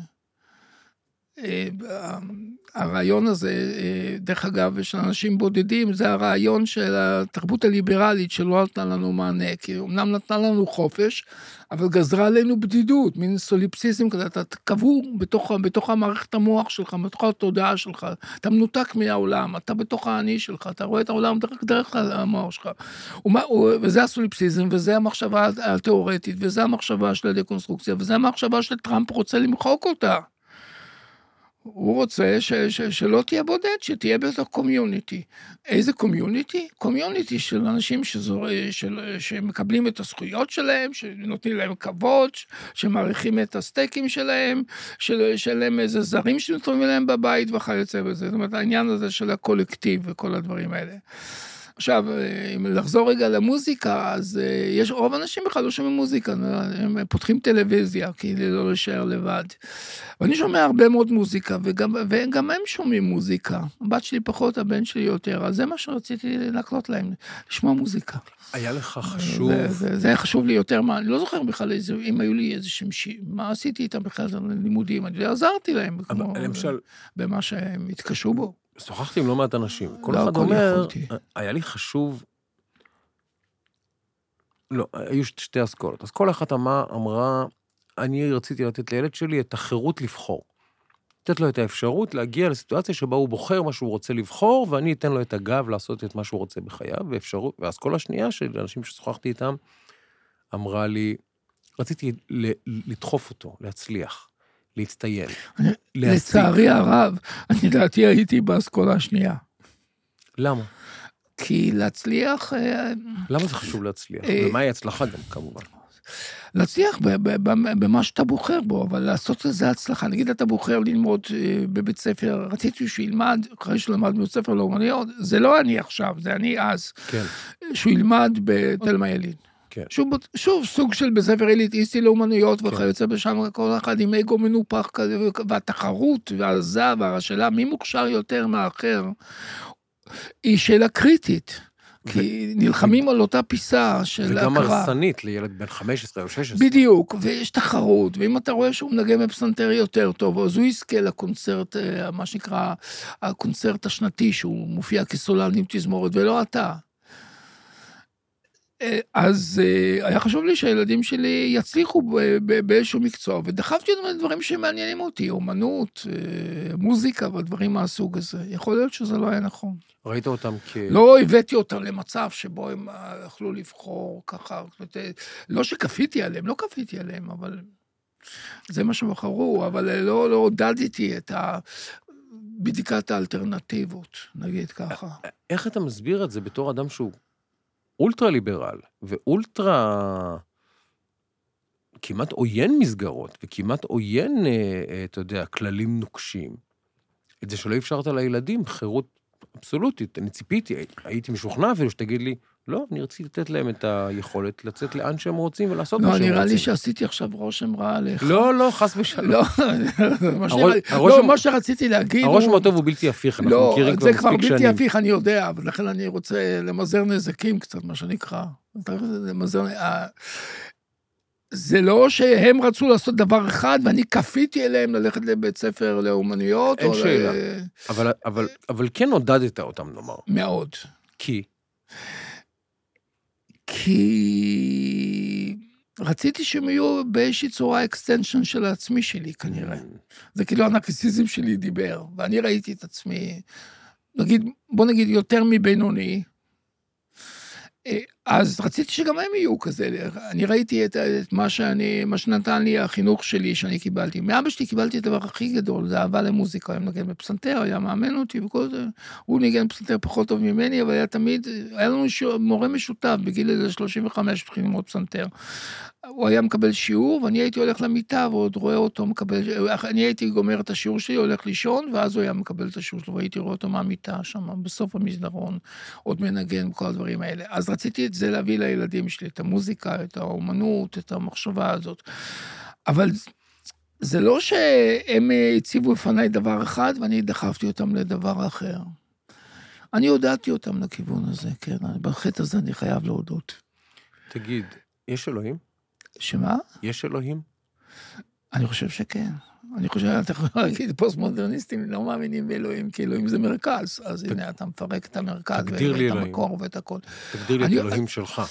הרעיון הזה, דרך אגב, של אנשים בודדים, זה הרעיון של התרבות הליברלית שלא נתנה לנו מענה, כי אמנם נתנה לנו חופש, אבל גזרה עלינו בדידות, מין סוליפסיזם כזה, אתה קבור בתוך, בתוך המערכת המוח שלך, בתוך התודעה שלך, אתה מנותק מהעולם, אתה בתוך העני שלך, אתה רואה את העולם דרך, דרך המוח שלך, וזה הסוליפסיזם, וזה המחשבה התיאורטית, וזה המחשבה של הדקונסטרוקציה, וזה המחשבה של טראמפ רוצה למחוק אותה. הוא רוצה ש, ש, שלא תהיה בודד, שתהיה בתוך קומיוניטי. איזה קומיוניטי? קומיוניטי של אנשים שזור, של, שמקבלים את הזכויות שלהם, שנותנים להם כבוד, שמעריכים את הסטייקים שלהם, של, שלהם איזה זרים שנותנים להם בבית וכיוצא בזה. זאת אומרת, העניין הזה של הקולקטיב וכל הדברים האלה. עכשיו, אם לחזור רגע למוזיקה, אז יש רוב אנשים בכלל לא שומעים מוזיקה, הם פותחים טלוויזיה, כאילו לא להישאר לבד. ואני שומע הרבה מאוד מוזיקה, וגם, וגם הם שומעים מוזיקה. הבת שלי פחות, הבן שלי יותר, אז זה מה שרציתי להקלוט להם, לשמוע מוזיקה. היה לך חשוב? זה, זה, זה היה חשוב לי יותר, מה, אני לא זוכר בכלל איזה, אם היו לי איזה שמשים, מה עשיתי איתם בכלל לימודים, אני עזרתי להם, כמו, למשל, במה שהם התקשו בו. שוחחתי עם לא מעט אנשים, כל אחד אומר, היה לי חשוב, לא, היו שתי אסכולות, אז כל אחת אמרה, אני רציתי לתת לילד שלי את החירות לבחור, לתת לו את האפשרות להגיע לסיטואציה שבה הוא בוחר מה שהוא רוצה לבחור, ואני אתן לו את הגב לעשות את מה שהוא רוצה בחייו, ואפשרות, והאסכולה השנייה של אנשים ששוחחתי איתם, אמרה לי, רציתי לדחוף אותו, להצליח. להצטיין. לצערי הרב, אני דעתי הייתי באסכולה השנייה. למה? כי להצליח... למה זה חשוב להצליח? ומה היא הצלחה גם, כמובן? להצליח במה שאתה בוחר בו, אבל לעשות את זה הצלחה. נגיד, אתה בוחר ללמוד בבית ספר, רציתי שהוא ילמד, אחרי שהוא למד בבית ספר לאומניות, זה לא אני עכשיו, זה אני אז. כן. שהוא ילמד בתלמה ילין. כן. שוב, שוב, סוג של בספר אליטיסטי לאומנויות, כן. וכיוצא בשם כל אחד עם אגו מנופח כזה, והתחרות והעזה והשאלה, מי מוכשר יותר מאחר, היא שאלה קריטית. ו... כי נלחמים ו... על אותה פיסה של וגם הכרה. וגם הרסנית לילד בן חמש עשרה או שש עשרה. בדיוק, ויש תחרות, ואם אתה רואה שהוא מנגן בפסנתר יותר טוב, אז הוא יזכה לקונצרט, מה שנקרא, הקונצרט השנתי, שהוא מופיע כסולן עם תזמורת, ולא אתה. אז היה חשוב לי שהילדים שלי יצליחו באיזשהו מקצוע, ודחפתי אותם לדברים שמעניינים אותי, אומנות, מוזיקה ודברים מהסוג הזה. יכול להיות שזה לא היה נכון. ראית אותם כ... לא הבאתי אותם למצב שבו הם יכלו לבחור ככה, לא שכפיתי עליהם, לא כפיתי עליהם, אבל זה מה שבחרו, אבל לא, לא עודדתי את בדיקת האלטרנטיבות, נגיד ככה. איך אתה מסביר את זה בתור אדם שהוא אולטרה ליברל, ואולטרה כמעט עוין מסגרות, וכמעט עוין, אתה יודע, כללים נוקשים, את זה שלא אפשרת לילדים חירות אבסולוטית. אני ציפיתי, הייתי משוכנע אפילו שתגיד לי, לא, אני רציתי לתת להם את היכולת לצאת לאן שהם רוצים ולעשות מה שהם רוצים. לא, נראה לי שעשיתי עכשיו רושם רע עליך. לא, לא, חס ושלום. לא, מה שרציתי להגיד... הרושם הטוב הוא בלתי הפיך, אנחנו מכירים כבר מספיק שנים. זה כבר בלתי הפיך, אני יודע, אבל לכן אני רוצה למזער נזקים קצת, מה שנקרא. למזער... זה לא שהם רצו לעשות דבר אחד, ואני כפיתי אליהם ללכת לבית ספר לאומנויות. אין שאלה. אבל כן עודדת אותם, נאמר. מאוד. כי? כי רציתי שהם יהיו באיזושהי צורה אקסטנשן של העצמי שלי, כנראה. זה כאילו הנרקיסיזם שלי דיבר, ואני ראיתי את עצמי, נגיד, בוא נגיד, יותר מבינוני, אז רציתי שגם הם יהיו כזה. אני ראיתי את, את מה שאני, מה שנתן לי החינוך שלי שאני קיבלתי. מאבא שלי קיבלתי את הדבר הכי גדול, זה אהבה למוזיקה, הוא נגן בפסנתר, היה מאמן אותי וכל זה. הוא ניגן בפסנתר פחות טוב ממני, אבל היה תמיד, היה לנו מורה משותף בגיל איזה שלושים וחמש, התחיל ללמוד פסנתר. הוא היה מקבל שיעור, ואני הייתי הולך למיטה, ועוד רואה אותו מקבל, אני הייתי גומר את השיעור שלי, הולך לישון, ואז הוא היה מקבל את השיעור שלו, והייתי רואה אותו מהמיטה שם, בסוף המסדרון, עוד מנגן, כל הדברים האלה. אז רציתי את זה להביא לילדים שלי, את המוזיקה, את האומנות, את המחשבה הזאת. אבל זה לא שהם הציבו בפניי דבר אחד, ואני דחפתי אותם לדבר אחר. אני הודעתי אותם לכיוון הזה, כן, בחטא הזה אני חייב להודות. תגיד, יש אלוהים? שמה? יש אלוהים? אני חושב שכן. אני חושב, אתה יכול להגיד, פוסט-מודרניסטים לא מאמינים באלוהים, כי אלוהים זה מרכז. אז הנה, אתה מפרק את המרכז, ואת המקור ואת הכל. תגדיר לי את אלוהים שלך.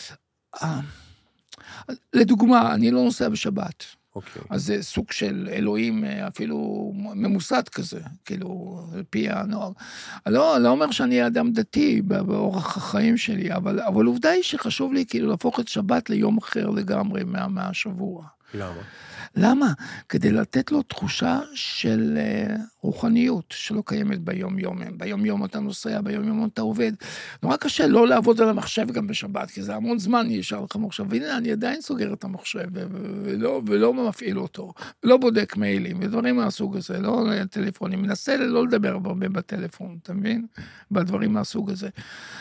לדוגמה, אני לא נוסע בשבת. אוקיי. אז זה סוג של אלוהים אפילו ממוסד כזה, כאילו, על פי הנוער. אני לא, לא אומר שאני אדם דתי באורח החיים שלי, אבל, אבל עובדה היא שחשוב לי כאילו להפוך את שבת ליום אחר לגמרי מה, מהשבוע. למה? למה? כדי לתת לו תחושה של רוחניות, שלא קיימת ביום-יום. ביום-יום אתה נוסע, ביום-יום אתה עובד. נורא קשה לא לעבוד על המחשב גם בשבת, כי זה המון זמן נשאר לך מחשב. והנה, אני עדיין סוגר את המחשב, ולא, ולא מפעיל אותו, ולא בודק מיילים, ודברים מהסוג הזה, לא טלפונים. מנסה לא לדבר הרבה בטלפון, אתה מבין? בדברים מהסוג הזה.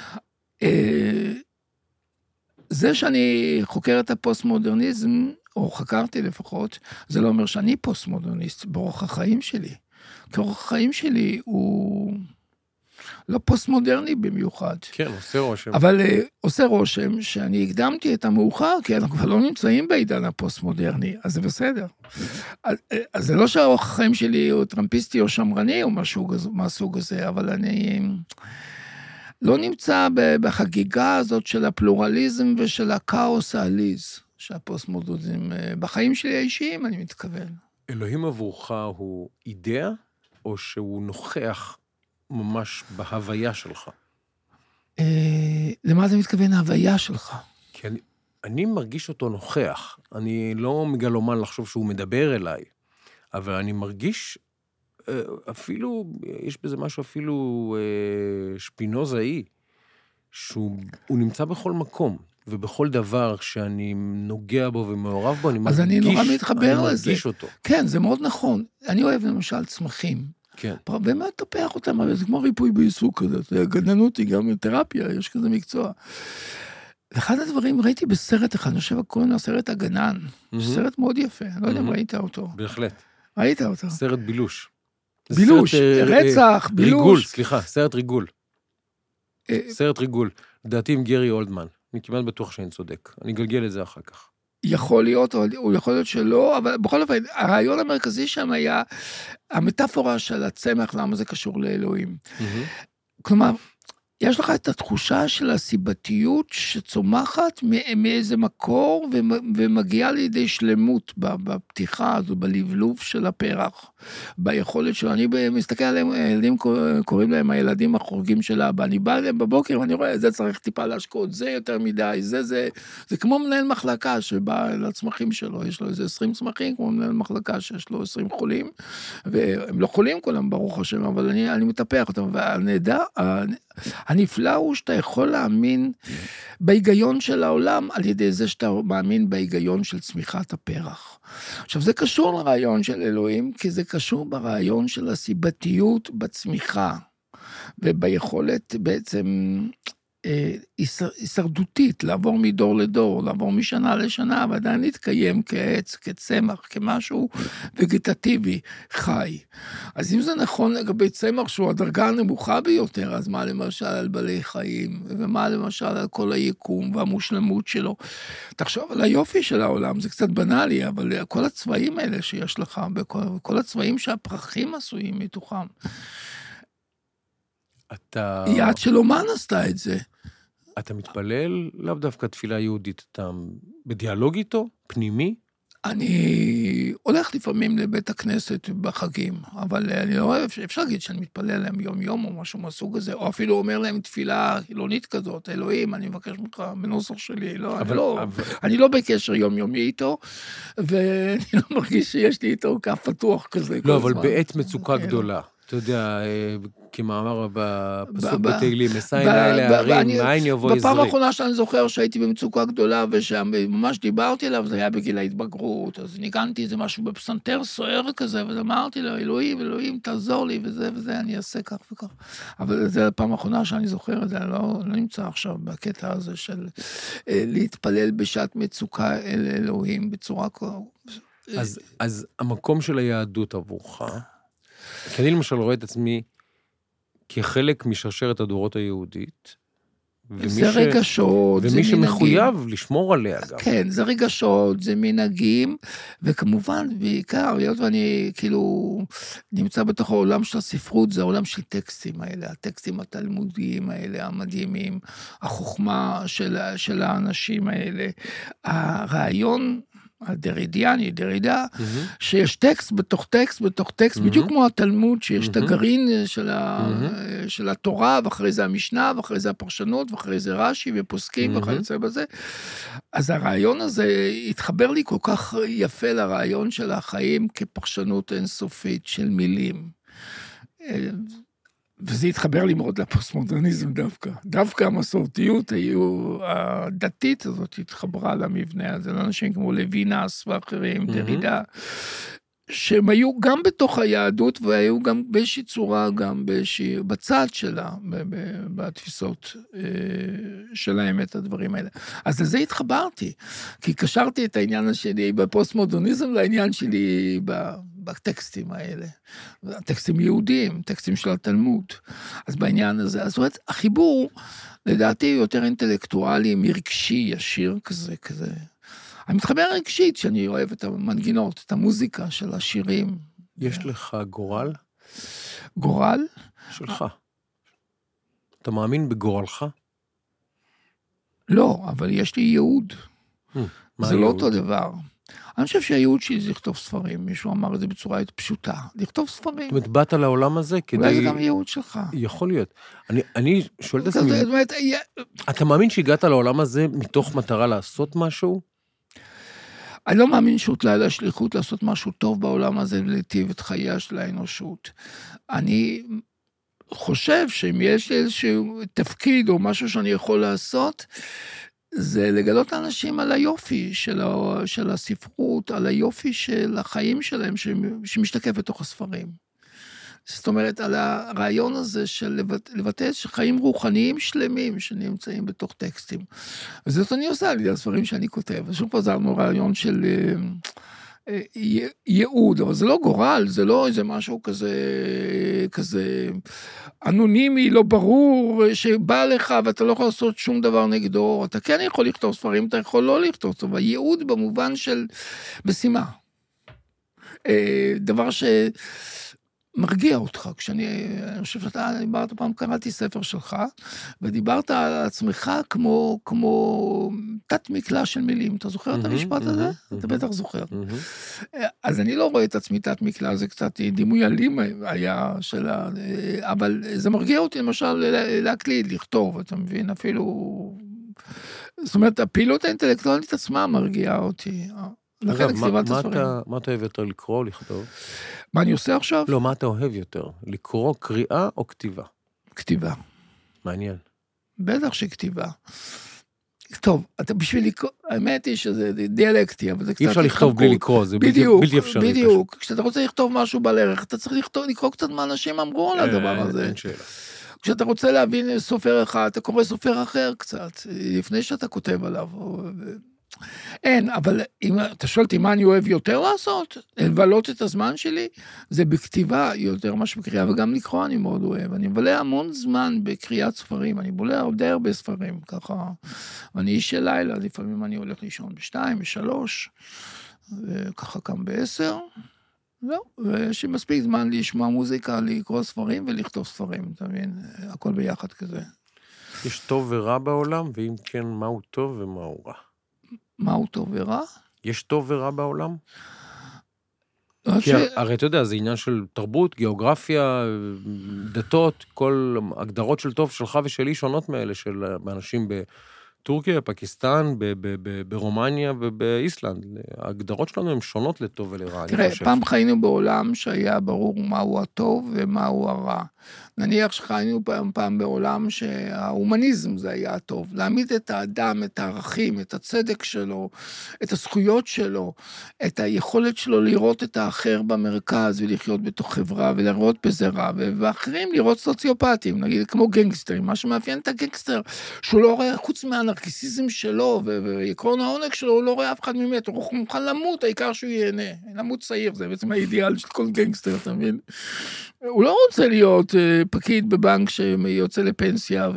זה שאני חוקר את הפוסט-מודרניזם, או חקרתי לפחות, זה לא אומר שאני פוסט-מודרניסט באורח החיים שלי. כי אורח החיים שלי הוא לא פוסט-מודרני במיוחד. כן, עושה רושם. אבל uh, עושה רושם שאני הקדמתי את המאוחר, כי אנחנו כבר לא נמצאים בעידן הפוסט-מודרני, אז זה בסדר. אז, אז זה לא שהאורח החיים שלי הוא טרמפיסטי או שמרני או משהו מהסוג הזה, אבל אני לא נמצא בחגיגה הזאת של הפלורליזם ושל הכאוס העליז. שהפוסט-מודרניזם, בחיים שלי האישיים, אני מתכוון. אלוהים עבורך הוא אידאה, או שהוא נוכח ממש בהוויה שלך? למה אתה מתכוון ההוויה שלך? כי אני, אני מרגיש אותו נוכח. אני לא מגלומן לחשוב שהוא מדבר אליי, אבל אני מרגיש, אפילו, יש בזה משהו אפילו שפינוזאי, שהוא נמצא בכל מקום. ובכל דבר שאני נוגע בו ומעורב בו, אני מרגיש, אז אני נורא מתחבר אני לזה. מרגיש אותו. כן, זה מאוד נכון. אני אוהב למשל צמחים. כן. באמת תפח אותם, אבל זה כמו ריפוי בעיסוק כזה. הגננות היא גם תרפיה, יש כזה מקצוע. ואחד הדברים ראיתי בסרט אחד, אני חושב קוראים לו סרט הגנן. Mm-hmm. סרט מאוד יפה, אני לא יודע אם ראית אותו. בהחלט. ראית אותו? סרט בילוש. בילוש, סרט, רצח, אה, בילוש. ריגול, סליחה, סרט ריגול. אה, סרט ריגול. לדעתי עם גרי אולדמן. אני כמעט בטוח שאני צודק. אני אגלגל את זה אחר כך. יכול להיות, או הוא יכול להיות שלא, אבל בכל אופן, הרעיון המרכזי שם היה המטאפורה של הצמח, למה זה קשור לאלוהים. Mm-hmm. כלומר, יש לך את התחושה של הסיבתיות שצומחת מאיזה מקור ומגיעה לידי שלמות בפתיחה הזו, בלבלוב של הפרח, ביכולת שלו. אני מסתכל עליהם, הילדים קוראים להם הילדים החורגים של אבא, אני בא אליהם בבוקר ואני רואה, זה צריך טיפה להשקעות, זה יותר מדי, זה זה, זה כמו מנהל מחלקה שבא לצמחים שלו, יש לו איזה עשרים צמחים, כמו מנהל מחלקה שיש לו עשרים חולים, והם לא חולים כולם ברוך השם, אבל אני, אני מטפח אותם, והנדע, הנפלא הוא שאתה יכול להאמין בהיגיון של העולם, על ידי זה שאתה מאמין בהיגיון של צמיחת הפרח. עכשיו, זה קשור לרעיון של אלוהים, כי זה קשור ברעיון של הסיבתיות בצמיחה, וביכולת בעצם הישרדותית, לעבור מדור לדור, לעבור משנה לשנה, ועדיין להתקיים כעץ, כצמח, כמשהו וגטטיבי, חי. אז אם זה נכון לגבי צמח שהוא הדרגה הנמוכה ביותר, אז מה למשל על בעלי חיים, ומה למשל על כל היקום והמושלמות שלו. תחשוב על היופי של העולם, זה קצת בנאלי, אבל כל הצבעים האלה שיש לך, כל הצבעים שהפרחים עשויים מתוכם. אתה... יד של אומן עשתה את זה. אתה מתפלל לאו דווקא תפילה יהודית, אתה בדיאלוג איתו, פנימי? אני הולך לפעמים לבית הכנסת בחגים, אבל אני לא אוהב, אפשר להגיד שאני מתפלל להם יום יום או משהו מסוג הזה, או אפילו אומר להם תפילה חילונית כזאת, אלוהים, אני מבקש ממך בנוסח שלי, לא, אבל, אני, לא, אבל... אני לא בקשר יומיומי איתו, ואני לא מרגיש שיש לי איתו קו פתוח כזה. לא, אבל בעת מצוקה גדולה. אתה יודע, כמאמר בפסוק בתהילים, מסיים לילה הערים, מאין יבוא עזרי. בפעם האחרונה שאני זוכר שהייתי במצוקה גדולה, ושממש דיברתי אליו, זה היה בגיל ההתבגרות, אז ניגנתי איזה משהו בפסנתר סוער כזה, ואמרתי לו, אלוהים, אלוהים, תעזור לי, וזה וזה, אני אעשה כך וכך. אבל זה הפעם האחרונה שאני זוכר את זה, אני לא נמצא עכשיו בקטע הזה של להתפלל בשעת מצוקה אל אלוהים בצורה כל... אז המקום של היהדות עבורך, כי אני למשל רואה את עצמי כחלק משרשרת הדורות היהודית, זה רגשות, ומי שמחויב לשמור עליה גם. כן, זה רגשות, זה מנהגים, וכמובן, בעיקר, היות ואני כאילו נמצא בתוך העולם של הספרות, זה העולם של טקסטים האלה, הטקסטים התלמודיים האלה, המדהימים, החוכמה של, של האנשים האלה, הרעיון, הדרידיאני, דרידה, mm-hmm. שיש טקסט בתוך טקסט בתוך טקסט, mm-hmm. בדיוק כמו התלמוד, שיש mm-hmm. את הגרעין של, ה... mm-hmm. של התורה, ואחרי זה המשנה, ואחרי זה הפרשנות, ואחרי זה רש"י ופוסקים, mm-hmm. ואחרי זה בזה. אז הרעיון הזה התחבר לי כל כך יפה לרעיון של החיים כפרשנות אינסופית של מילים. וזה התחבר לי מאוד לפוסט-מודרניזם דווקא. דווקא המסורתיות היו, הדתית הזאת התחברה למבנה הזה, לאנשים כמו לוינס ואחרים, mm-hmm. דרידה, שהם היו גם בתוך היהדות, והיו גם באיזושהי צורה, גם באיזושהי, בצד שלה, בתפיסות שלהם את הדברים האלה. אז לזה התחברתי, כי קשרתי את העניין שלי בפוסט-מודרניזם לעניין שלי בטקסטים האלה. טקסטים יהודיים, טקסטים של התלמוד. אז בעניין הזה, אז זאת אומרת, החיבור, לדעתי, יותר אינטלקטואלי, מרגשי, ישיר כזה, כזה. אני מתחבר רגשית שאני אוהב את המנגינות, את המוזיקה של השירים. יש לך גורל? גורל? שלך. אתה מאמין בגורלך? לא, אבל יש לי ייעוד. זה לא אותו דבר. אני חושב שהייעוד שלי זה לכתוב ספרים. מישהו אמר את זה בצורה פשוטה. לכתוב ספרים. זאת אומרת, באת לעולם הזה כדי... אולי זה גם ייעוד שלך. יכול להיות. אני, אני שואל את עצמי, אתה מאמין שהגעת לעולם הזה מתוך מטרה לעשות משהו? אני לא מאמין שאולי לשליחות לעשות משהו טוב בעולם הזה ולהיטיב את חייה של האנושות. אני חושב שאם יש איזשהו תפקיד או משהו שאני יכול לעשות, זה לגלות לאנשים על היופי של, ה, של הספרות, על היופי של החיים שלהם שמשתקף בתוך הספרים. זאת אומרת, על הרעיון הזה של לבטא חיים רוחניים שלמים שנמצאים בתוך טקסטים. וזאת אני עושה לי, הספרים שאני כותב. ושוב חזרנו רעיון של ייעוד, אבל זה לא גורל, זה לא איזה משהו כזה, כזה אנונימי, לא ברור, שבא לך ואתה לא יכול לעשות שום דבר נגדו. אתה כן יכול לכתוב ספרים, אתה יכול לא לכתוב, אבל ייעוד במובן של משימה. דבר ש... מרגיע אותך. כשאני, אני חושב שאתה דיברת פעם, קראתי ספר שלך, ודיברת על עצמך כמו, כמו תת מקלע של מילים. אתה זוכר את המשפט הזה? אתה בטח זוכר. אז אני לא רואה את עצמי תת מקלע, זה קצת דימוי אלים היה שלה, אבל זה מרגיע אותי, למשל, להקליד, לכתוב, אתה מבין, אפילו... זאת אומרת, הפעילות האינטלקטואלית עצמה מרגיעה אותי. אגב, מה אתה אוהב יותר, לקרוא או לכתוב? מה אני עושה עכשיו? לא, מה אתה אוהב יותר? לקרוא, קריאה או כתיבה? כתיבה. מעניין. בטח שכתיבה. טוב, אתה בשביל לקרוא, האמת היא שזה דיאלקטי, אבל זה קצת... אי אפשר לכתוב בלי לקרוא, זה בלתי אפשרי. בדיוק, כשאתה רוצה לכתוב משהו בלערך, אתה צריך לקרוא קצת מה אנשים אמרו על הדבר הזה. אין שאלה. כשאתה רוצה להבין סופר אחד, אתה קורא סופר אחר קצת, לפני שאתה כותב עליו. אין, אבל אם אתה שואל אותי מה אני אוהב יותר לעשות, לבלות את הזמן שלי, זה בכתיבה יותר מה שבקריאה, וגם לקרוא אני מאוד אוהב. אני מבלה המון זמן בקריאת ספרים, אני בולה די הרבה ספרים, ככה. אני איש של לילה, לפעמים אני הולך לישון בשתיים, בשלוש, וככה קם בעשר. לא, ויש לי מספיק זמן לשמוע מוזיקה, לקרוא ספרים ולכתוב ספרים, אתה מבין? הכל ביחד כזה. יש טוב ורע בעולם, ואם כן, מהו טוב ומהו רע? מהו טוב ורע? יש טוב ורע בעולם? כי הרי אתה יודע, זה עניין של תרבות, גיאוגרפיה, דתות, כל הגדרות של טוב שלך ושלי שונות מאלה של אנשים בטורקיה, פקיסטן, ברומניה ובאיסלנד. ההגדרות שלנו הן שונות לטוב ולרע. תראה, פעם חיינו בעולם שהיה ברור מהו הטוב ומהו הרע. נניח שחיינו פעם פעם בעולם שההומניזם זה היה הטוב. להעמיד את האדם, את הערכים, את הצדק שלו, את הזכויות שלו, את היכולת שלו לראות את האחר במרכז ולחיות בתוך חברה ולראות בזה רע, ואחרים לראות סוציופטים, נגיד כמו גנגסטרים, מה שמאפיין את הגנגסטר, שהוא לא רואה חוץ מהנרקיסיזם שלו ועקרון העונג שלו, הוא לא רואה אף אחד ממת, הוא מוכן למות, העיקר שהוא ייהנה, למות צעיר, זה בעצם האידיאל של כל גנגסטר, אתה מבין? הוא לא רוצה להיות פקיד בבנק שיוצא לפנסיה,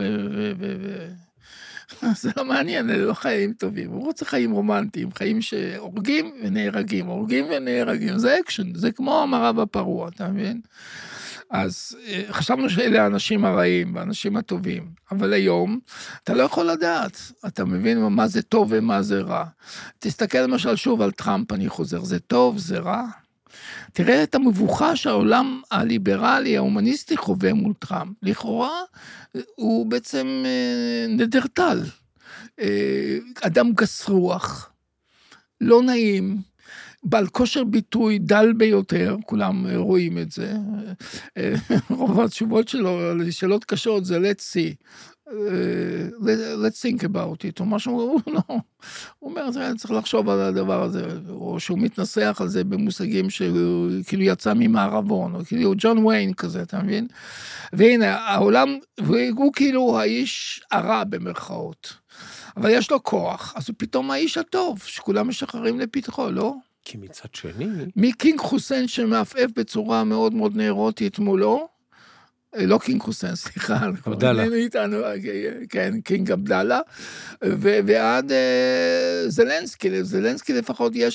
זה לא מעניין, זה לא חיים טובים, הוא רוצה חיים רומנטיים, חיים שהורגים ונהרגים, הורגים ונהרגים, זה אקשן, זה כמו המראה בפרוע, אתה מבין? אז חשבנו שאלה האנשים הרעים, האנשים הטובים, אבל היום אתה לא יכול לדעת, אתה מבין מה זה טוב ומה זה רע. תסתכל למשל שוב על טראמפ, אני חוזר, זה טוב, זה רע? תראה את המבוכה שהעולם הליברלי, ההומניסטי חווה מול טראמפ. לכאורה הוא בעצם נדרטל, אדם גס רוח, לא נעים, בעל כושר ביטוי דל ביותר, כולם רואים את זה. רוב התשובות שלו, לשאלות קשות, זה let's see. let's think about it, או משהו, הוא לא, הוא אומר, צריך לחשוב על הדבר הזה, או שהוא מתנסח על זה במושגים שהוא כאילו יצא ממערבון, או כאילו ג'ון ויין כזה, אתה מבין? והנה, העולם, הוא כאילו האיש הרע במרכאות, אבל יש לו כוח, אז הוא פתאום האיש הטוב, שכולם משחררים לפתחו, לא? כי מצד שני... מקינג חוסיין שמאפף בצורה מאוד מאוד נאירוטית מולו, לא קינג חוסיין, סליחה. עבדאללה. כן, קינג עבדאללה, ועד זלנסקי, זלנסקי לפחות יש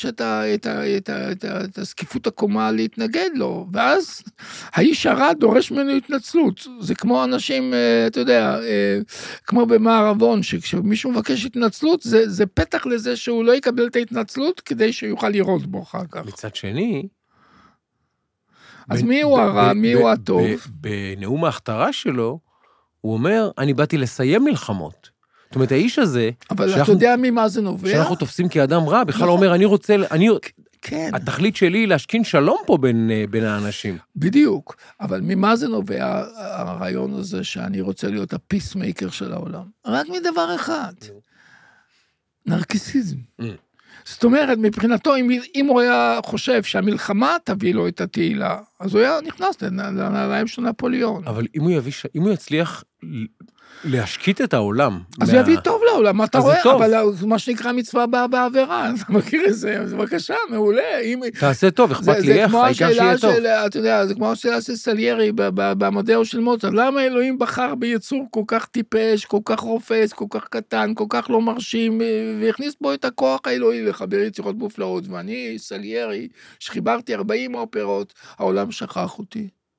את הסקיפות הקומה להתנגד לו, ואז האיש הרע דורש ממנו התנצלות. זה כמו אנשים, אתה יודע, כמו במערבון, שכשמישהו מבקש התנצלות, זה פתח לזה שהוא לא יקבל את ההתנצלות, כדי שיוכל לראות בו אחר כך. מצד שני... אז מי הוא הרע, מי הוא הטוב? בנאום ההכתרה שלו, הוא אומר, אני באתי לסיים מלחמות. זאת אומרת, האיש הזה... אבל אתה יודע ממה זה נובע? שאנחנו תופסים כאדם רע, בכלל אומר, אני רוצה... כן. התכלית שלי היא להשכין שלום פה בין האנשים. בדיוק. אבל ממה זה נובע הרעיון הזה שאני רוצה להיות הפיסמייקר של העולם? רק מדבר אחד. נרקיסיזם. זאת אומרת, מבחינתו, אם, אם הוא היה חושב שהמלחמה תביא לו את התהילה, אז הוא היה נכנס לנעליים של נפוליאון. אבל אם הוא, יביא, אם הוא יצליח להשקיט את העולם... אז מה... הוא יביא טוב לעולם, אתה רואה? טוב. אבל מה שנקרא מצווה באה בעבירה, אתה מכיר את זה, זה בבקשה, מעולה. אם... תעשה טוב, אכפת לי איך, העיקר שיהיה טוב. של, אתה יודע, זה כמו השאלה של סליירי במדעו של מוצרט, למה אלוהים בחר ביצור כל כך טיפש, כל כך רופס, כל כך קטן, כל כך לא מרשים, והכניס בו את הכוח האלוהי לחבר יצירות מופלאות, ואני, סליירי, שחיברתי ארבעים אופרות, העולם שכח אותי.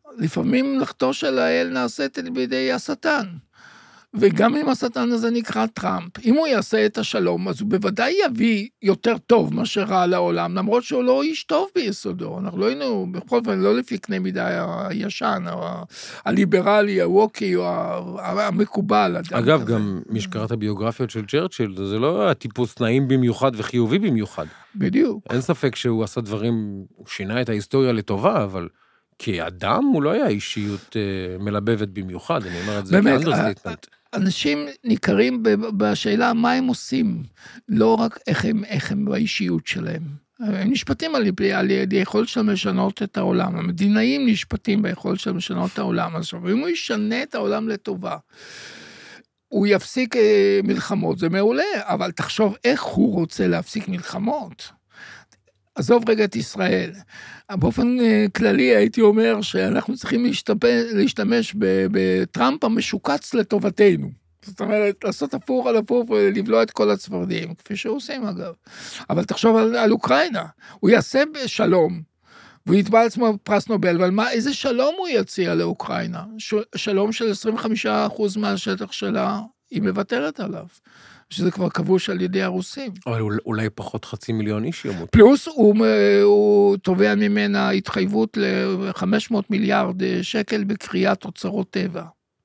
לפעמים מלאכתו של האל נעשית בידי השטן. וגם אם השטן הזה נקרא טראמפ, אם הוא יעשה את השלום, אז הוא בוודאי יביא יותר טוב מה שרע לעולם, למרות שהוא לא איש טוב ביסודו. אנחנו לא היינו, בכל זאת, לא לפי קנה מידה הישן, או הליברלי, הווקי, או המקובל. אגב, גם מי שקראת הביוגרפיות של צ'רצ'יל, זה לא הטיפוס נעים במיוחד וחיובי במיוחד. בדיוק. אין ספק שהוא עשה דברים, הוא שינה את ההיסטוריה לטובה, אבל כאדם הוא לא היה אישיות מלבבת במיוחד, אני אומר את זה כאנדרסטייטמנט. אנשים ניכרים בשאלה מה הם עושים, לא רק איך הם, איך הם באישיות שלהם. הם נשפטים על ידי היכולת שלהם לשנות את העולם. המדינאים נשפטים ביכולת שלהם לשנות את העולם. אז אם הוא ישנה את העולם לטובה, הוא יפסיק מלחמות, זה מעולה, אבל תחשוב איך הוא רוצה להפסיק מלחמות. עזוב רגע את ישראל. באופן כללי הייתי אומר שאנחנו צריכים להשתמש בטראמפ המשוקץ לטובתנו. זאת אומרת, לעשות הפוך על הפוך ולבלוע את כל הצפרדים, כפי שעושים אגב. אבל תחשוב על, על אוקראינה. הוא יעשה שלום, והוא יתבע עצמו פרס נובל, אבל מה, איזה שלום הוא יציע לאוקראינה? שלום של עשרים וחמישה אחוז מהשטח שלה, היא מוותרת עליו. שזה כבר כבוש על ידי הרוסים. אבל אולי פחות חצי מיליון איש ימות. פלוס הוא, הוא תובע ממנה התחייבות ל-חמש מאות מיליארד שקל בקריאת אוצרות טבע.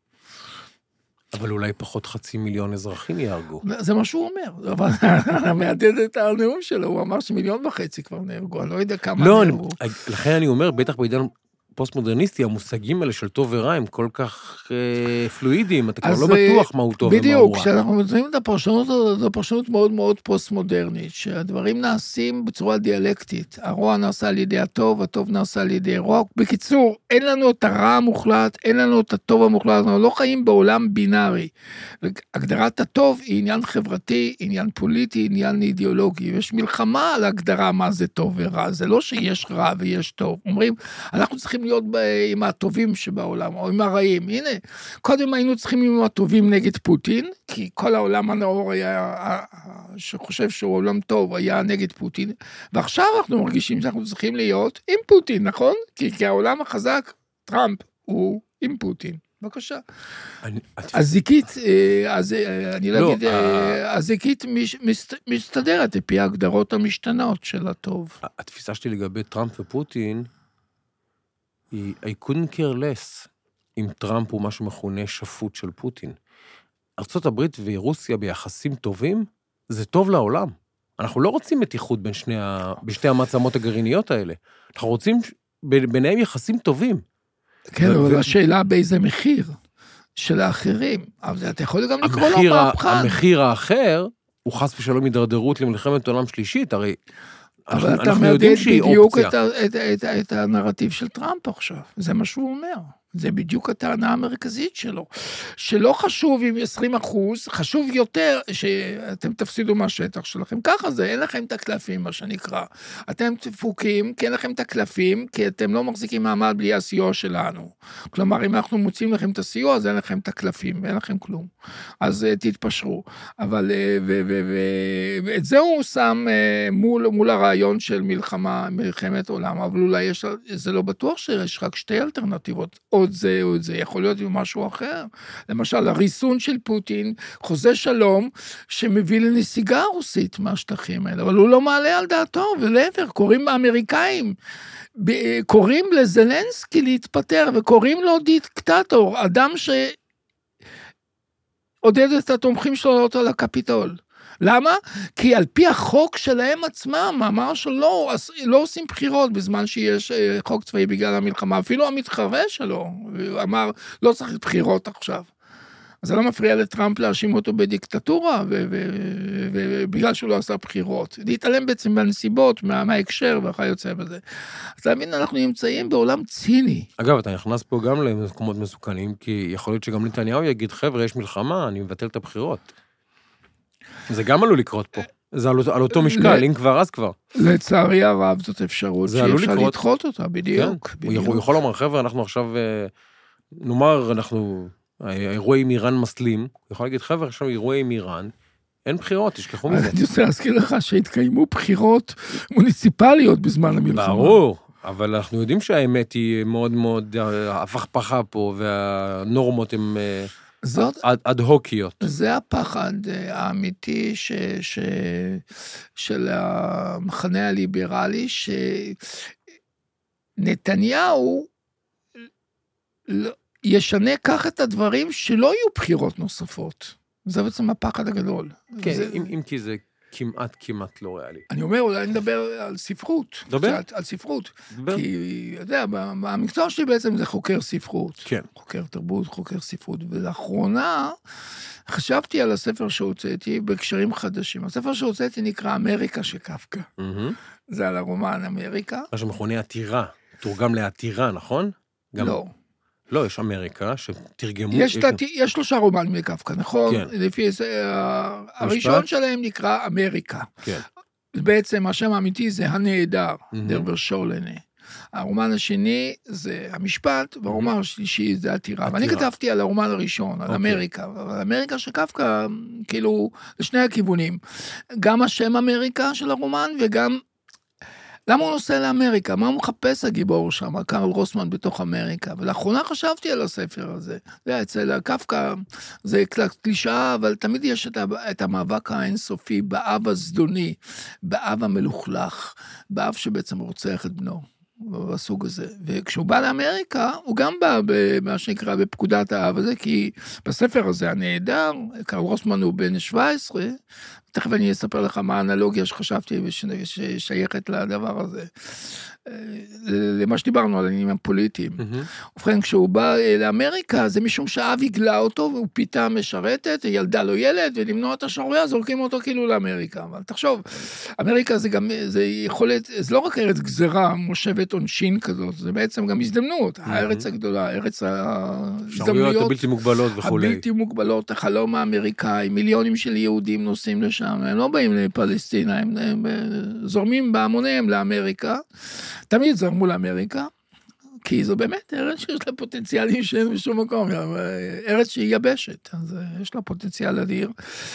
אבל אולי פחות חצי מיליון אזרחים יהרגו. זה מה שהוא אומר, אבל מעדד את הנאום שלו, הוא אמר שמיליון וחצי כבר נהרגו, אני לא יודע כמה לא, נהרגו. אני, לכן אני אומר, בטח בעידן פוסט-מודרניסטי, המושגים האלה של טוב ורע הם כל כך אה, פלואידיים, אתה כבר לא בטוח מהו טוב בדיוק, ומהו רע. בדיוק, כשאנחנו מזהים את הפרשנות, זו פרשנות מאוד מאוד פוסט-מודרנית, שהדברים נעשים בצורה דיאלקטית, הרוע נעשה על ידי הטוב, הטוב נעשה על ידי רוע. בקיצור, אין לנו את הרע המוחלט, אין לנו את הטוב המוחלט, אנחנו לא חיים בעולם בינארי. הגדרת הטוב היא עניין חברתי, עניין פוליטי, עניין אידיאולוגי, יש מלחמה על הגדרה מה זה טוב ורע, זה לא שיש רע ויש טוב. אומרים, אנחנו צריכים להיות עם הטובים שבעולם, או עם הרעים. הנה, קודם היינו צריכים עם הטובים נגד פוטין, כי כל העולם הנאור היה, שחושב שהוא עולם טוב, היה נגד פוטין, ועכשיו אנחנו מרגישים שאנחנו צריכים להיות עם פוטין, נכון? כי, כי העולם החזק, טראמפ, הוא עם פוטין. בבקשה. הזיקית, אז אני לא אגיד, הזיקית מסתדרת לפי ההגדרות המשתנות של הטוב. התפיסה שלי לגבי טראמפ ופוטין, היא, I couldn't care less, אם טראמפ הוא משהו מכונה שפוט של פוטין. ארצות הברית ורוסיה ביחסים טובים, זה טוב לעולם. אנחנו לא רוצים מתיחות בין שני, בשתי המעצמות הגרעיניות האלה. אנחנו רוצים ביניהם יחסים טובים. כן, ו- אבל ו- השאלה באיזה מחיר של האחרים. אבל אתה יכול גם לקרוא לו מהפכן. המחיר האחר, הוא חס ושלום הידרדרות למלחמת עולם שלישית, הרי אבל אנחנו, אתה אנחנו יודעים שהיא בדיוק אופציה. את, את, את, את הנרטיב של טראמפ עכשיו, זה מה שהוא אומר. זה בדיוק הטענה המרכזית שלו, שלא חשוב אם עשרים אחוז, חשוב יותר שאתם תפסידו מהשטח שלכם, ככה זה, אין לכם את הקלפים, מה שנקרא. אתם תפוקים, כי אין לכם את הקלפים, כי אתם לא מחזיקים מעמד בלי הסיוע שלנו. כלומר, אם אנחנו מוצאים לכם את הסיוע, אז אין לכם את הקלפים, אין לכם כלום. אז תתפשרו. אבל, ואת זה הוא שם מול, מול הרעיון של מלחמה, מלחמת עולם, אבל אולי יש, זה לא בטוח שיש רק שתי אלטרנטיבות, עוד זה, עוד זה, יכול להיות משהו אחר. למשל, הריסון של פוטין, חוזה שלום, שמביא לנסיגה רוסית מהשטחים האלה, אבל הוא לא מעלה על דעתו, ולעבר, קוראים האמריקאים, קוראים לזלנסקי להתפטר, וקוראים לו דיקטטור, אדם שעודד את התומכים שלו לעלות על הקפיטול. למה? כי על פי החוק שלהם עצמם, אמר שלא, לא עושים בחירות בזמן שיש חוק צבאי בגלל המלחמה, אפילו המתחרה שלו, אמר, לא צריך בחירות עכשיו. אז זה לא מפריע לטראמפ להאשים אותו בדיקטטורה, ובגלל שהוא לא עשה בחירות. להתעלם בעצם בנסיבות, מההקשר, ואחר יוצא בזה. אז להבין, אנחנו נמצאים בעולם ציני. אגב, אתה נכנס פה גם למקומות מסוכנים, כי יכול להיות שגם נתניהו יגיד, חבר'ה, יש מלחמה, אני מבטל את הבחירות. זה גם עלול לקרות פה. זה על, על אותו משקל, אם כבר, אז כבר. לצערי הרב, זאת אפשרות שאפשר לדחות אותה, בדיוק. כן. בדיוק. הוא יכול לומר, חבר'ה, אנחנו עכשיו, נאמר, אנחנו, האירועי עם איראן מסלים, הוא יכול להגיד, חבר'ה, עכשיו אירועי עם איראן, אין בחירות, תשכחו מזה. אני רוצה להזכיר לך שהתקיימו בחירות מוניציפליות בזמן המלחמה. ברור. אבל אנחנו יודעים שהאמת היא מאוד מאוד הפכפכה פה, והנורמות הן אד-הוקיות. זה הפחד האמיתי ש, ש, של המחנה הליברלי, שנתניהו ישנה כך את הדברים שלא יהיו בחירות נוספות. זה בעצם הפחד הגדול. כן, זה... אם, אם כי זה כמעט, כמעט לא ריאלי. אני אומר, אולי נדבר על ספרות. דבר. קצת, על ספרות. דבר. כי, אתה יודע, המקצוע שלי בעצם זה חוקר ספרות. כן. חוקר תרבות, חוקר ספרות. ולאחרונה חשבתי על הספר שהוצאתי בהקשרים חדשים. הספר שהוצאתי נקרא אמריקה של קפקא. Mm-hmm. זה על הרומן אמריקה. מה שמכונה עתירה. תורגם לעתירה, נכון? גם... לא. לא, יש אמריקה, שתרגמו... יש, יש... תת... יש שלושה רומנים מקפקא, נכון? כן. לפי זה, הראשון שלהם נקרא אמריקה. כן. בעצם השם האמיתי זה הנהדר, Mm-hmm. דרבר שולנה. הרומן השני זה המשפט, והרומן השלישי זה עתירה. ואני כתבתי על הרומן הראשון, על אמריקה. אבל אמריקה של קפקא, כאילו, לשני הכיוונים. גם השם אמריקה של הרומן, וגם... למה הוא נוסע לאמריקה? מה הוא מחפש הגיבור שם, קרל רוסמן בתוך אמריקה? ולאחרונה חשבתי על הספר הזה. זה אצל קפקא, זה קלישאה, אבל תמיד יש את המאבק האינסופי באב הזדוני, באב המלוכלך, באב שבעצם רוצח את בנו. בסוג הזה. וכשהוא בא לאמריקה, הוא גם בא במה שנקרא בפקודת האב הזה, כי בספר הזה הנהדר, קרל רוסמן הוא בן שבע עשרה, תכף אני אספר לך מה האנלוגיה שחשבתי ששייכת לדבר הזה. למה שדיברנו על העניינים הפוליטיים. ובכן, כשהוא בא לאמריקה, זה משום שהאב הגלה אותו, והוא פתאום משרתת, ילדה לו ילד, ולמנוע את השערורייה, זורקים אותו כאילו לאמריקה. אבל תחשוב, אמריקה זה גם, זה יכולת, זה לא רק ארץ גזרה, מושבת עונשין כזאת, זה בעצם גם הזדמנות, הארץ הגדולה, ארץ ההזדמנויות, הבלתי מוגבלות וכו'. הבלתי מוגבלות, החלום האמריקאי, מיליונים של יהודים נוסעים לשם, הם לא באים לפלסטינה, הם, הם זורמים בהמוניהם לאמריקה, תמיד זרמו לאמריקה, כי זו באמת ארץ שיש לה פוטנציאלים שאין בשום מקום, ארץ שהיא יבשת, אז יש לה פוטנציאל אדיר,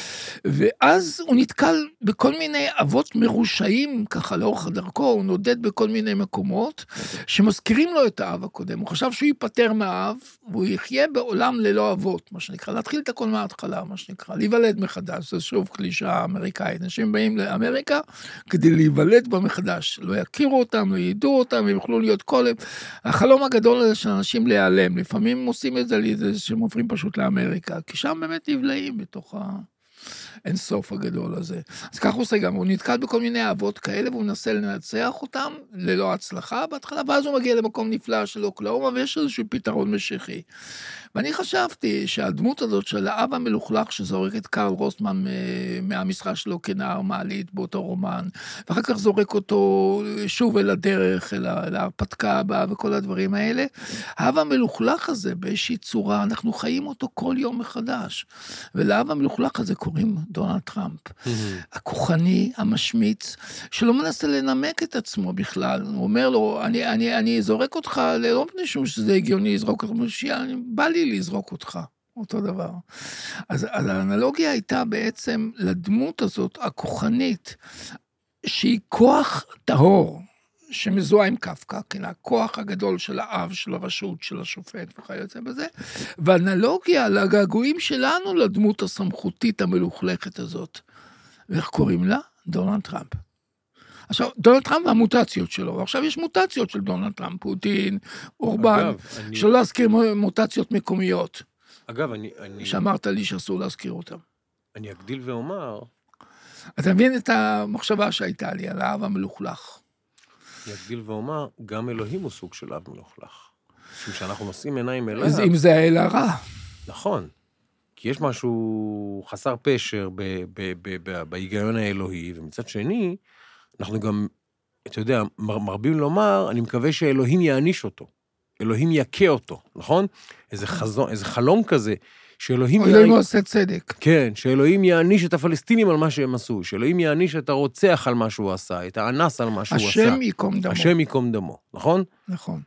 ואז הוא נתקל בכל מיני אבות מרושעים, ככה לאורך דרכו, הוא נודד בכל מיני מקומות, שמזכירים לו את האב הקודם, הוא חשב שהוא ייפטר מהאב, והוא יחיה בעולם ללא אבות, מה שנקרא, להתחיל את הכל מההתחלה, מה שנקרא, להיוולד מחדש, זה שוב קלישה אמריקאית, אנשים באים לאמריקה, כדי להיוולד בה מחדש, לא יכירו אותם, לא ידעו אותם, הם יוכלו להיות כל... החלום הגדול הזה של אנשים להיעלם, לפעמים עושים את זה לידי שהם עוברים פשוט לאמריקה, כי שם באמת נבלעים בתוך האינסוף הגדול הזה. אז כך הוא עושה גם, הוא נתקל בכל מיני אהבות כאלה, והוא מנסה לנצח אותם ללא הצלחה בהתחלה, ואז הוא מגיע למקום נפלא של אוקלהומה, ויש איזשהו פתרון משיחי. ואני חשבתי שהדמות הזאת של האב המלוכלך שזורק את קרל רוסמן מהמשחק שלו כנער מעלית באותו רומן, ואחר כך זורק אותו שוב אל הדרך, אל ההרפתקה הבאה וכל הדברים האלה, האב המלוכלך הזה באיזושהי צורה, אנחנו חיים אותו כל יום מחדש, ולאב המלוכלך הזה קוראים דונלד טראמפ, הכוחני, המשמיץ, שלא מנסה לנמק את עצמו בכלל, הוא אומר לו, אני, אני, אני זורק אותך, לא משום שזה הגיוני לזרוק אותך, בא לי לזרוק אותך, אותו דבר. אז, אז האנלוגיה הייתה בעצם לדמות הזאת, הכוחנית, שהיא כוח טהור, שמזוהה עם קפקא, כן, הכוח הגדול של האב, של הרשות, של השופט וכיוצא בזה, ואנלוגיה לגעגועים שלנו לדמות הסמכותית המלוכלכת הזאת. ואיך קוראים לה? דונלד טראמפ. עכשיו, דונלד טראמפ והמוטציות שלו, עכשיו יש מוטציות של דונלד טראמפ, פוטין, אורבן, אגב, אני... שלא להזכיר מוטציות מקומיות. אגב, אני... אני... שאמרת לי שאסור להזכיר אותם. אני אגדיל ואומר... אתה מבין את המחשבה שהייתה לי על האב המלוכלך. אני אגדיל ואומר, גם אלוהים הוא סוג של אב מלוכלך. משום שאנחנו נושאים עיניים אליו... אז אם זה האל הרע. נכון. כי יש משהו חסר פשר בהיגיון האלוהי, ומצד שני, אנחנו גם, אתה יודע, מרבים לומר, אני מקווה שאלוהים יעניש אותו, אלוהים יקה אותו, נכון? איזה חזון, איזה חלום כזה, שאלוהים... אלוהים עושה צדק. כן, שאלוהים יעניש את הפלסטינים על מה שהם עשו, שאלוהים יעניש את הרוצח על מה שהוא עשה, את האנס על מה שהוא עשה. השם ייקום דמו. השם ייקום דמו, נכון? נכון.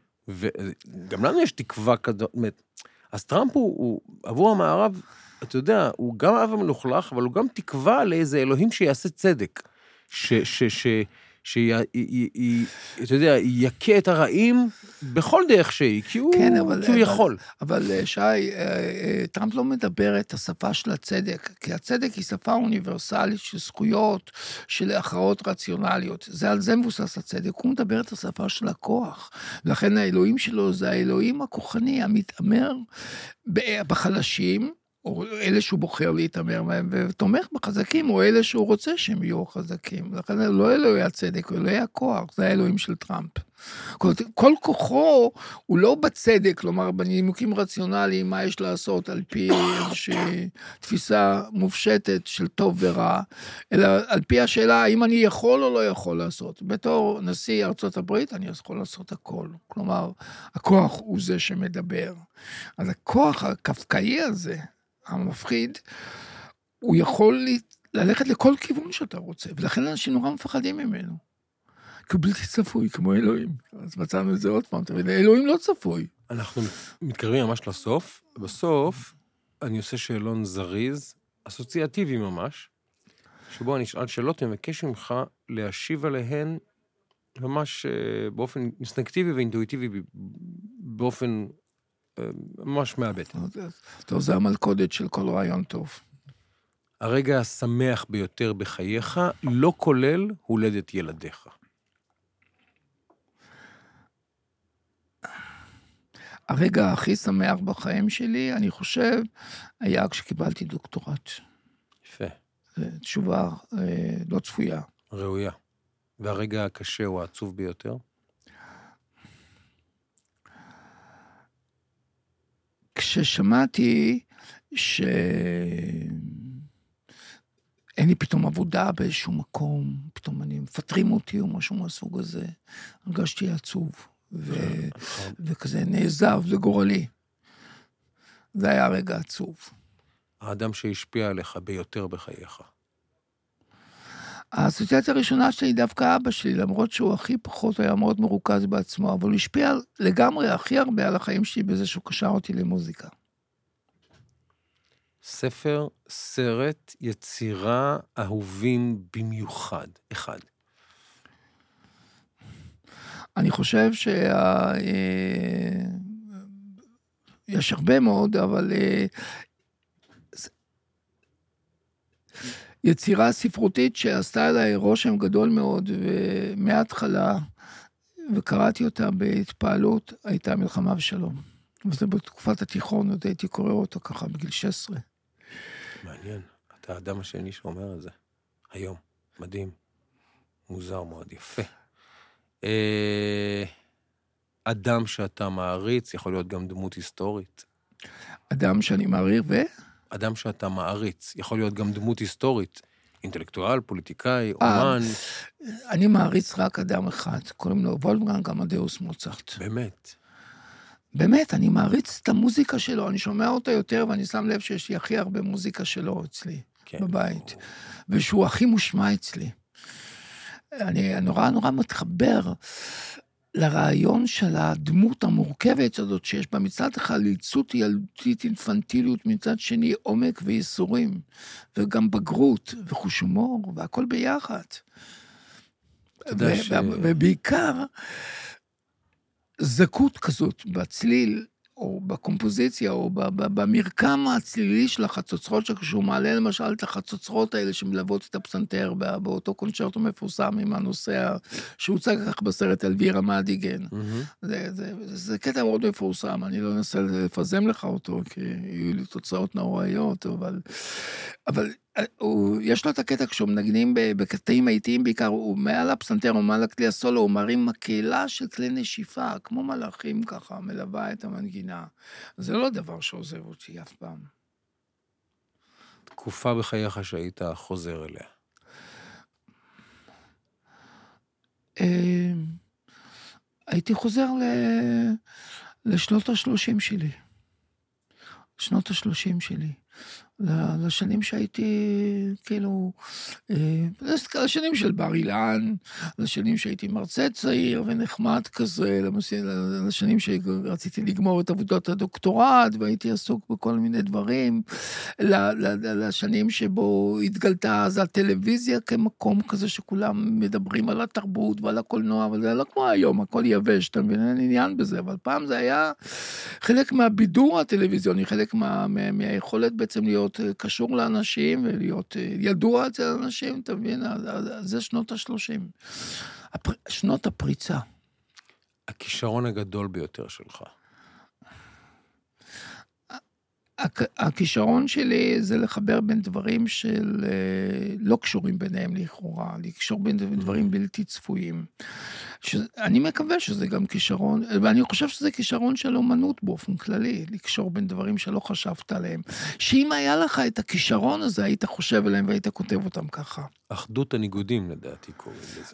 וגם לנו יש תקווה כזאת, אז טראמפ הוא, הוא עבור המערב, אתה יודע, הוא גם אב המלוכלך, אבל הוא גם תקווה לאיזה אלוהים שיעשה צדק. ש, ש, ש, שאתה יודע, יקה את הרעים בכל דרך שהיא, כי הוא, כן, אבל, כי הוא אבל, יכול. אבל שי, טראמפ לא מדבר את השפה של הצדק, כי הצדק היא שפה אוניברסלית של זכויות, של הכרעות רציונליות. זה על זה מבוסס הצדק, הוא מדבר את השפה של הכוח. לכן האלוהים שלו זה האלוהים הכוחני, המתאמר בחלשים, או אלה שהוא בוחר להתאמר מהם, ותומך בחזקים, או אלה שהוא רוצה שהם יהיו חזקים. לכן לא אלוהי הצדק, הוא אלוהי הכוח, זה האלוהים של טראמפ. כל, כל כוחו הוא לא בצדק, כלומר, בנימוקים רציונליים, מה יש לעשות על פי איזושהי תפיסה מופשטת של טוב ורע, אלא על פי השאלה, האם אני יכול או לא יכול לעשות. בתור נשיא ארצות הברית, אני יכול לעשות הכל. כלומר, הכוח הוא זה שמדבר. אז הכוח הקפקאי הזה, המפחיד, הוא יכול ללכת לכל כיוון שאתה רוצה, ולכן אנשים נורא מפחדים ממנו. כי הוא בלתי צפוי, כמו אלוהים. אז מצאנו את זה עוד פעם, תמיד, אלוהים לא צפוי. אנחנו מתקרבים ממש לסוף, בסוף אני עושה שאלון זריז, אסוציאטיבי ממש, שבו אני אשאל שאלות ומבקש ממך להשיב עליהן ממש באופן אינסטינקטיבי ואינטואיטיבי, באופן ממש מאבד. טוב, זה המלכודת של כל רעיון טוב. הרגע השמח ביותר בחייך, לא כולל הולדת ילדיך. הרגע הכי שמח בחיים שלי, אני חושב, היה כשקיבלתי דוקטורט. יפה. תשובה לא צפויה. ראויה. והרגע הקשה הוא העצוב ביותר? כששמעתי שאין לי פתאום עבודה באיזשהו מקום, פתאום אני מפטרים אותי או משהו מהסוג הזה, הרגשתי עצוב, ו... וכזה נעזב לגורלי. זה היה רגע עצוב. האדם שהשפיע עליך ביותר בחייך. האסוציאציה הראשונה שלי דווקא אבא שלי, למרות שהוא הכי פחות היה מאוד מרוכז בעצמו, אבל הוא השפיע לגמרי הכי הרבה על החיים שלי בזה שהוא קשר אותי למוזיקה. ספר, סרט, יצירה אהובים במיוחד, אחד. אני חושב שה... יש הרבה מאוד, אבל... יצירה ספרותית שעשתה עליי רושם גדול מאוד, ומההתחלה, וקראתי אותה בהתפעלות, הייתה מלחמה ושלום. וזה בתקופת התיכון, עוד הייתי קורא אותה ככה בגיל שש עשרה. מעניין, אתה האדם השני שאומר את זה. היום, מדהים, מוזר מאוד, יפה. אדם שאתה מעריץ, יכול להיות גם דמות היסטורית. אדם שאני מעריך ו... אדם שאתה מעריץ, יכול להיות גם דמות היסטורית, אינטלקטואל, פוליטיקאי, אומן. אני מעריץ רק אדם אחד, קוראים לו וולפגנג אמדאוס מוצרט. באמת? באמת, אני מעריץ את המוזיקה שלו, אני שומע אותה יותר, ואני שם לב שיש לי הכי הרבה מוזיקה שלו אצלי, כן. בבית, ושהוא הכי מושמע אצלי. אני נורא נורא מתחבר לרעיון של הדמות המורכבת הזאת, שיש בה מצד אחד ליצות ילדותית אינפנטיליות, מצד שני עומק ויסורים, וגם בגרות וחוש הומור, והכל ביחד. ש... ובעיקר, זכות כזאת בצליל, או בקומפוזיציה, או במרקם הצלילי של החצוצרות, כשהוא מעלה למשל את החצוצרות האלה שמלוות את הפסנתר באותו קונצ'רטו מפורסם עם הנושא שהוצג כך בסרט אלווירה מאדיגן. זה, זה, זה קטע מאוד מפורסם, אני לא אנסה לפזם לך אותו, כי יהיו לי תוצאות נוראיות, אבל, אבל הוא, יש לו את הקטע כשהוא מנגנים בקטעים האיטיים בעיקר, הוא מעל הפסנתר או מעל הכלי הסולו, הוא מרים מקהלה של כלי נשיפה, כמו מלאכים ככה, מלווה את המנגינה. זה לא דבר שעוזב אותי אף פעם. תקופה בחייך שהיית חוזר אליה. הייתי חוזר לשנות השלושים שלי. שנות השלושים שלי. לשנים שהייתי, כאילו, לשנים של בר אילן, לשנים שהייתי מרצה צעיר ונחמד כזה, לשנים שרציתי לגמור את עבודת הדוקטורט, והייתי עסוק בכל מיני דברים, לשנים שבו התגלתה אז הטלוויזיה כמקום כזה שכולם מדברים על התרבות ועל הקולנוע, אבל זה לא כמו היום, הכל יבש, אתה מבין, אין עניין בזה, אבל פעם זה היה חלק מהבידור הטלוויזיוני, חלק מה, מה, מהיכולת בעצם להיות קשור לאנשים, ולהיות ידוע אצל אנשים, אתה מבין? זה שנות השלושים. הפר... שנות הפריצה. הכישרון הגדול ביותר שלך. הכישרון שלי זה לחבר בין דברים של לא קשורים ביניהם לכאורה, לקשור בין דברים בלתי צפויים. אני מקווה שזה גם כישרון, ואני חושב שזה כישרון של אומנות באופן כללי, לקשור בין דברים שלא חשבת עליהם. שאם היה לך את הכישרון הזה, היית חושב עליהם והיית כותב אותם ככה. אחדות הניגודים, לדעתי, קוראים לזה.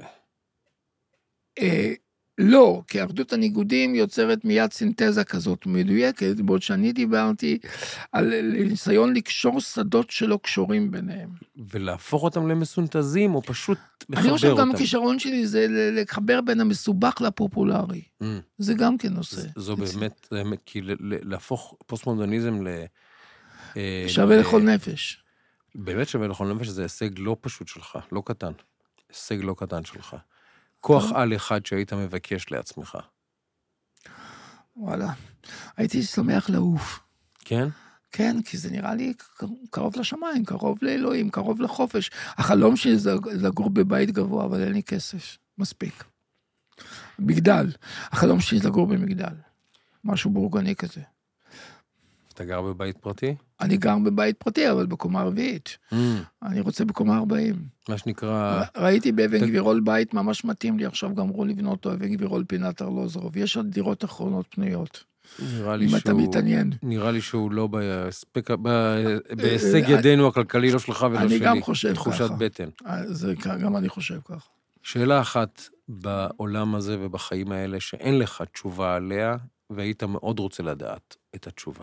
לא, כי אחדות הניגודים יוצרת מיד סינתזה כזאת מדויקת, בעוד שאני דיברתי על ניסיון לקשור שדות שלא קשורים ביניהם. ולהפוך אותם למסונתזים, או פשוט לחבר אותם? אני חושב גם הכישרון שלי זה לחבר בין המסובך לפופולרי. Mm. זה גם כן נושא. זו באמת, כי להפוך פוסט-מודרניזם ל... שווה לכל נפש. באמת שווה לכל נפש, זה הישג לא פשוט שלך, לא קטן. הישג לא קטן שלך. כוח על אחד שהיית מבקש לעצמך. וואלה, הייתי שמח לעוף. כן? כן, כי זה נראה לי קרוב לשמיים, קרוב לאלוהים, קרוב לחופש. החלום שלי זה לגור בבית גבוה, אבל אין לי כסף, מספיק. מגדל, החלום שלי זה לגור במגדל. משהו בורגני כזה. אתה גר בבית פרטי? אני גר בבית פרטי, אבל בקומה רביעית. Mm. אני רוצה בקומה ארבעים. מה שנקרא... ראיתי באבן ת... גבירול בית ממש מתאים לי, עכשיו גמרו לבנות אותו, אבן גבירול פינת ארלוזורוב. יש עוד דירות אחרונות פנויות. נראה לי אם שהוא... אתה מתעניין. נראה לי שהוא לא בהספק... בהישג ידינו הכלכלי, לא שלך ולא שלי. אני גם חושב ככה. תחושת בטן. זה, גם אני חושב ככה. שאלה אחת בעולם הזה ובחיים האלה, שאין לך תשובה עליה, והיית מאוד רוצה לדעת את התשובה.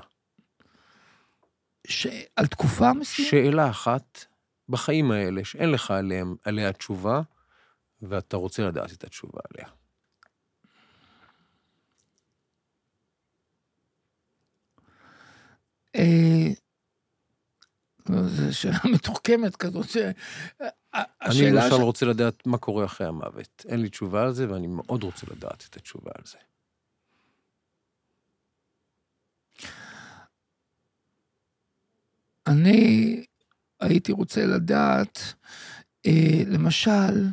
על תקופה מסוימת? שאלה אחת בחיים האלה, שאין לך עליהם, עליה תשובה, ואתה רוצה לדעת את התשובה עליה. זו שאלה מתוחכמת כזאת. אני למשל רוצה לדעת מה קורה אחרי המוות. אין לי תשובה על זה, ואני מאוד רוצה לדעת את התשובה על זה. אני הייתי רוצה לדעת, אה, למשל,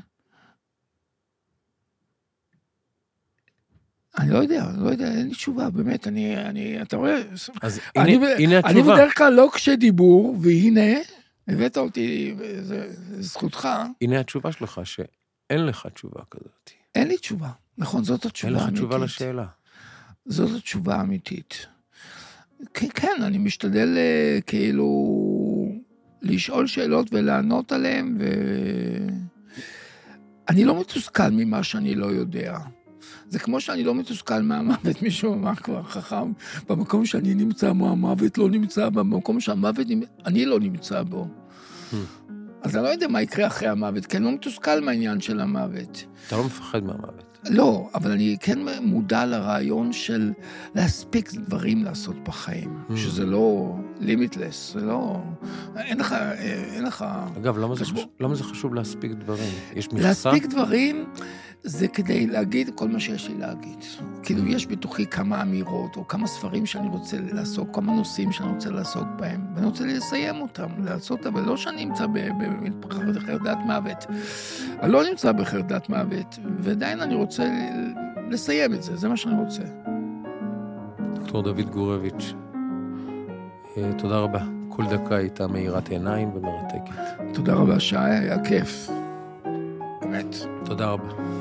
אני לא יודע, לא יודע, אין לי תשובה, באמת, אני, אני, אתה רואה, אז אני, הנה, הנה התשובה. אני בדרך כלל לא כשדיבור, והנה, הבאת אותי, זה, זה זכותך. הנה התשובה שלך, שאין לך תשובה כזאת. אין לי תשובה, נכון, זאת התשובה האמיתית. אין לך תשובה לשאלה. זאת התשובה האמיתית. כן, אני משתדל כאילו לשאול שאלות ולענות עליהן, ואני לא מתוסכל ממה שאני לא יודע. זה כמו שאני לא מתוסכל מהמוות, מישהו אמר כבר חכם, במקום שאני נמצא, המוות לא נמצא, במקום שהמוות, אני לא נמצא בו. אז אני לא יודע מה יקרה אחרי המוות, כי אני לא מתוסכל מהעניין של המוות. אתה לא מפחד מהמוות. לא, אבל אני כן מודע לרעיון של להספיק דברים לעשות בחיים, mm. שזה לא לימיטלס, זה לא... אין לך... אין לך... אגב, למה זה, חשוב, למה זה חשוב להספיק דברים? יש מכסה? להספיק דברים זה כדי להגיד כל מה שיש לי להגיד. כאילו, יש בתוכי כמה אמירות, או כמה ספרים שאני רוצה לעסוק, כמה נושאים שאני רוצה לעסוק בהם, ואני רוצה לסיים אותם, לעשות, אבל לא שאני נמצא בחרדת מוות. אני לא נמצא בחרדת מוות, ועדיין אני רוצה לסיים את זה, זה מה שאני רוצה. דוקטור דוד גורביץ', תודה רבה. כל דקה הייתה מאירת עיניים ומרתקת. תודה רבה, שי, היה כיף. באמת. תודה רבה.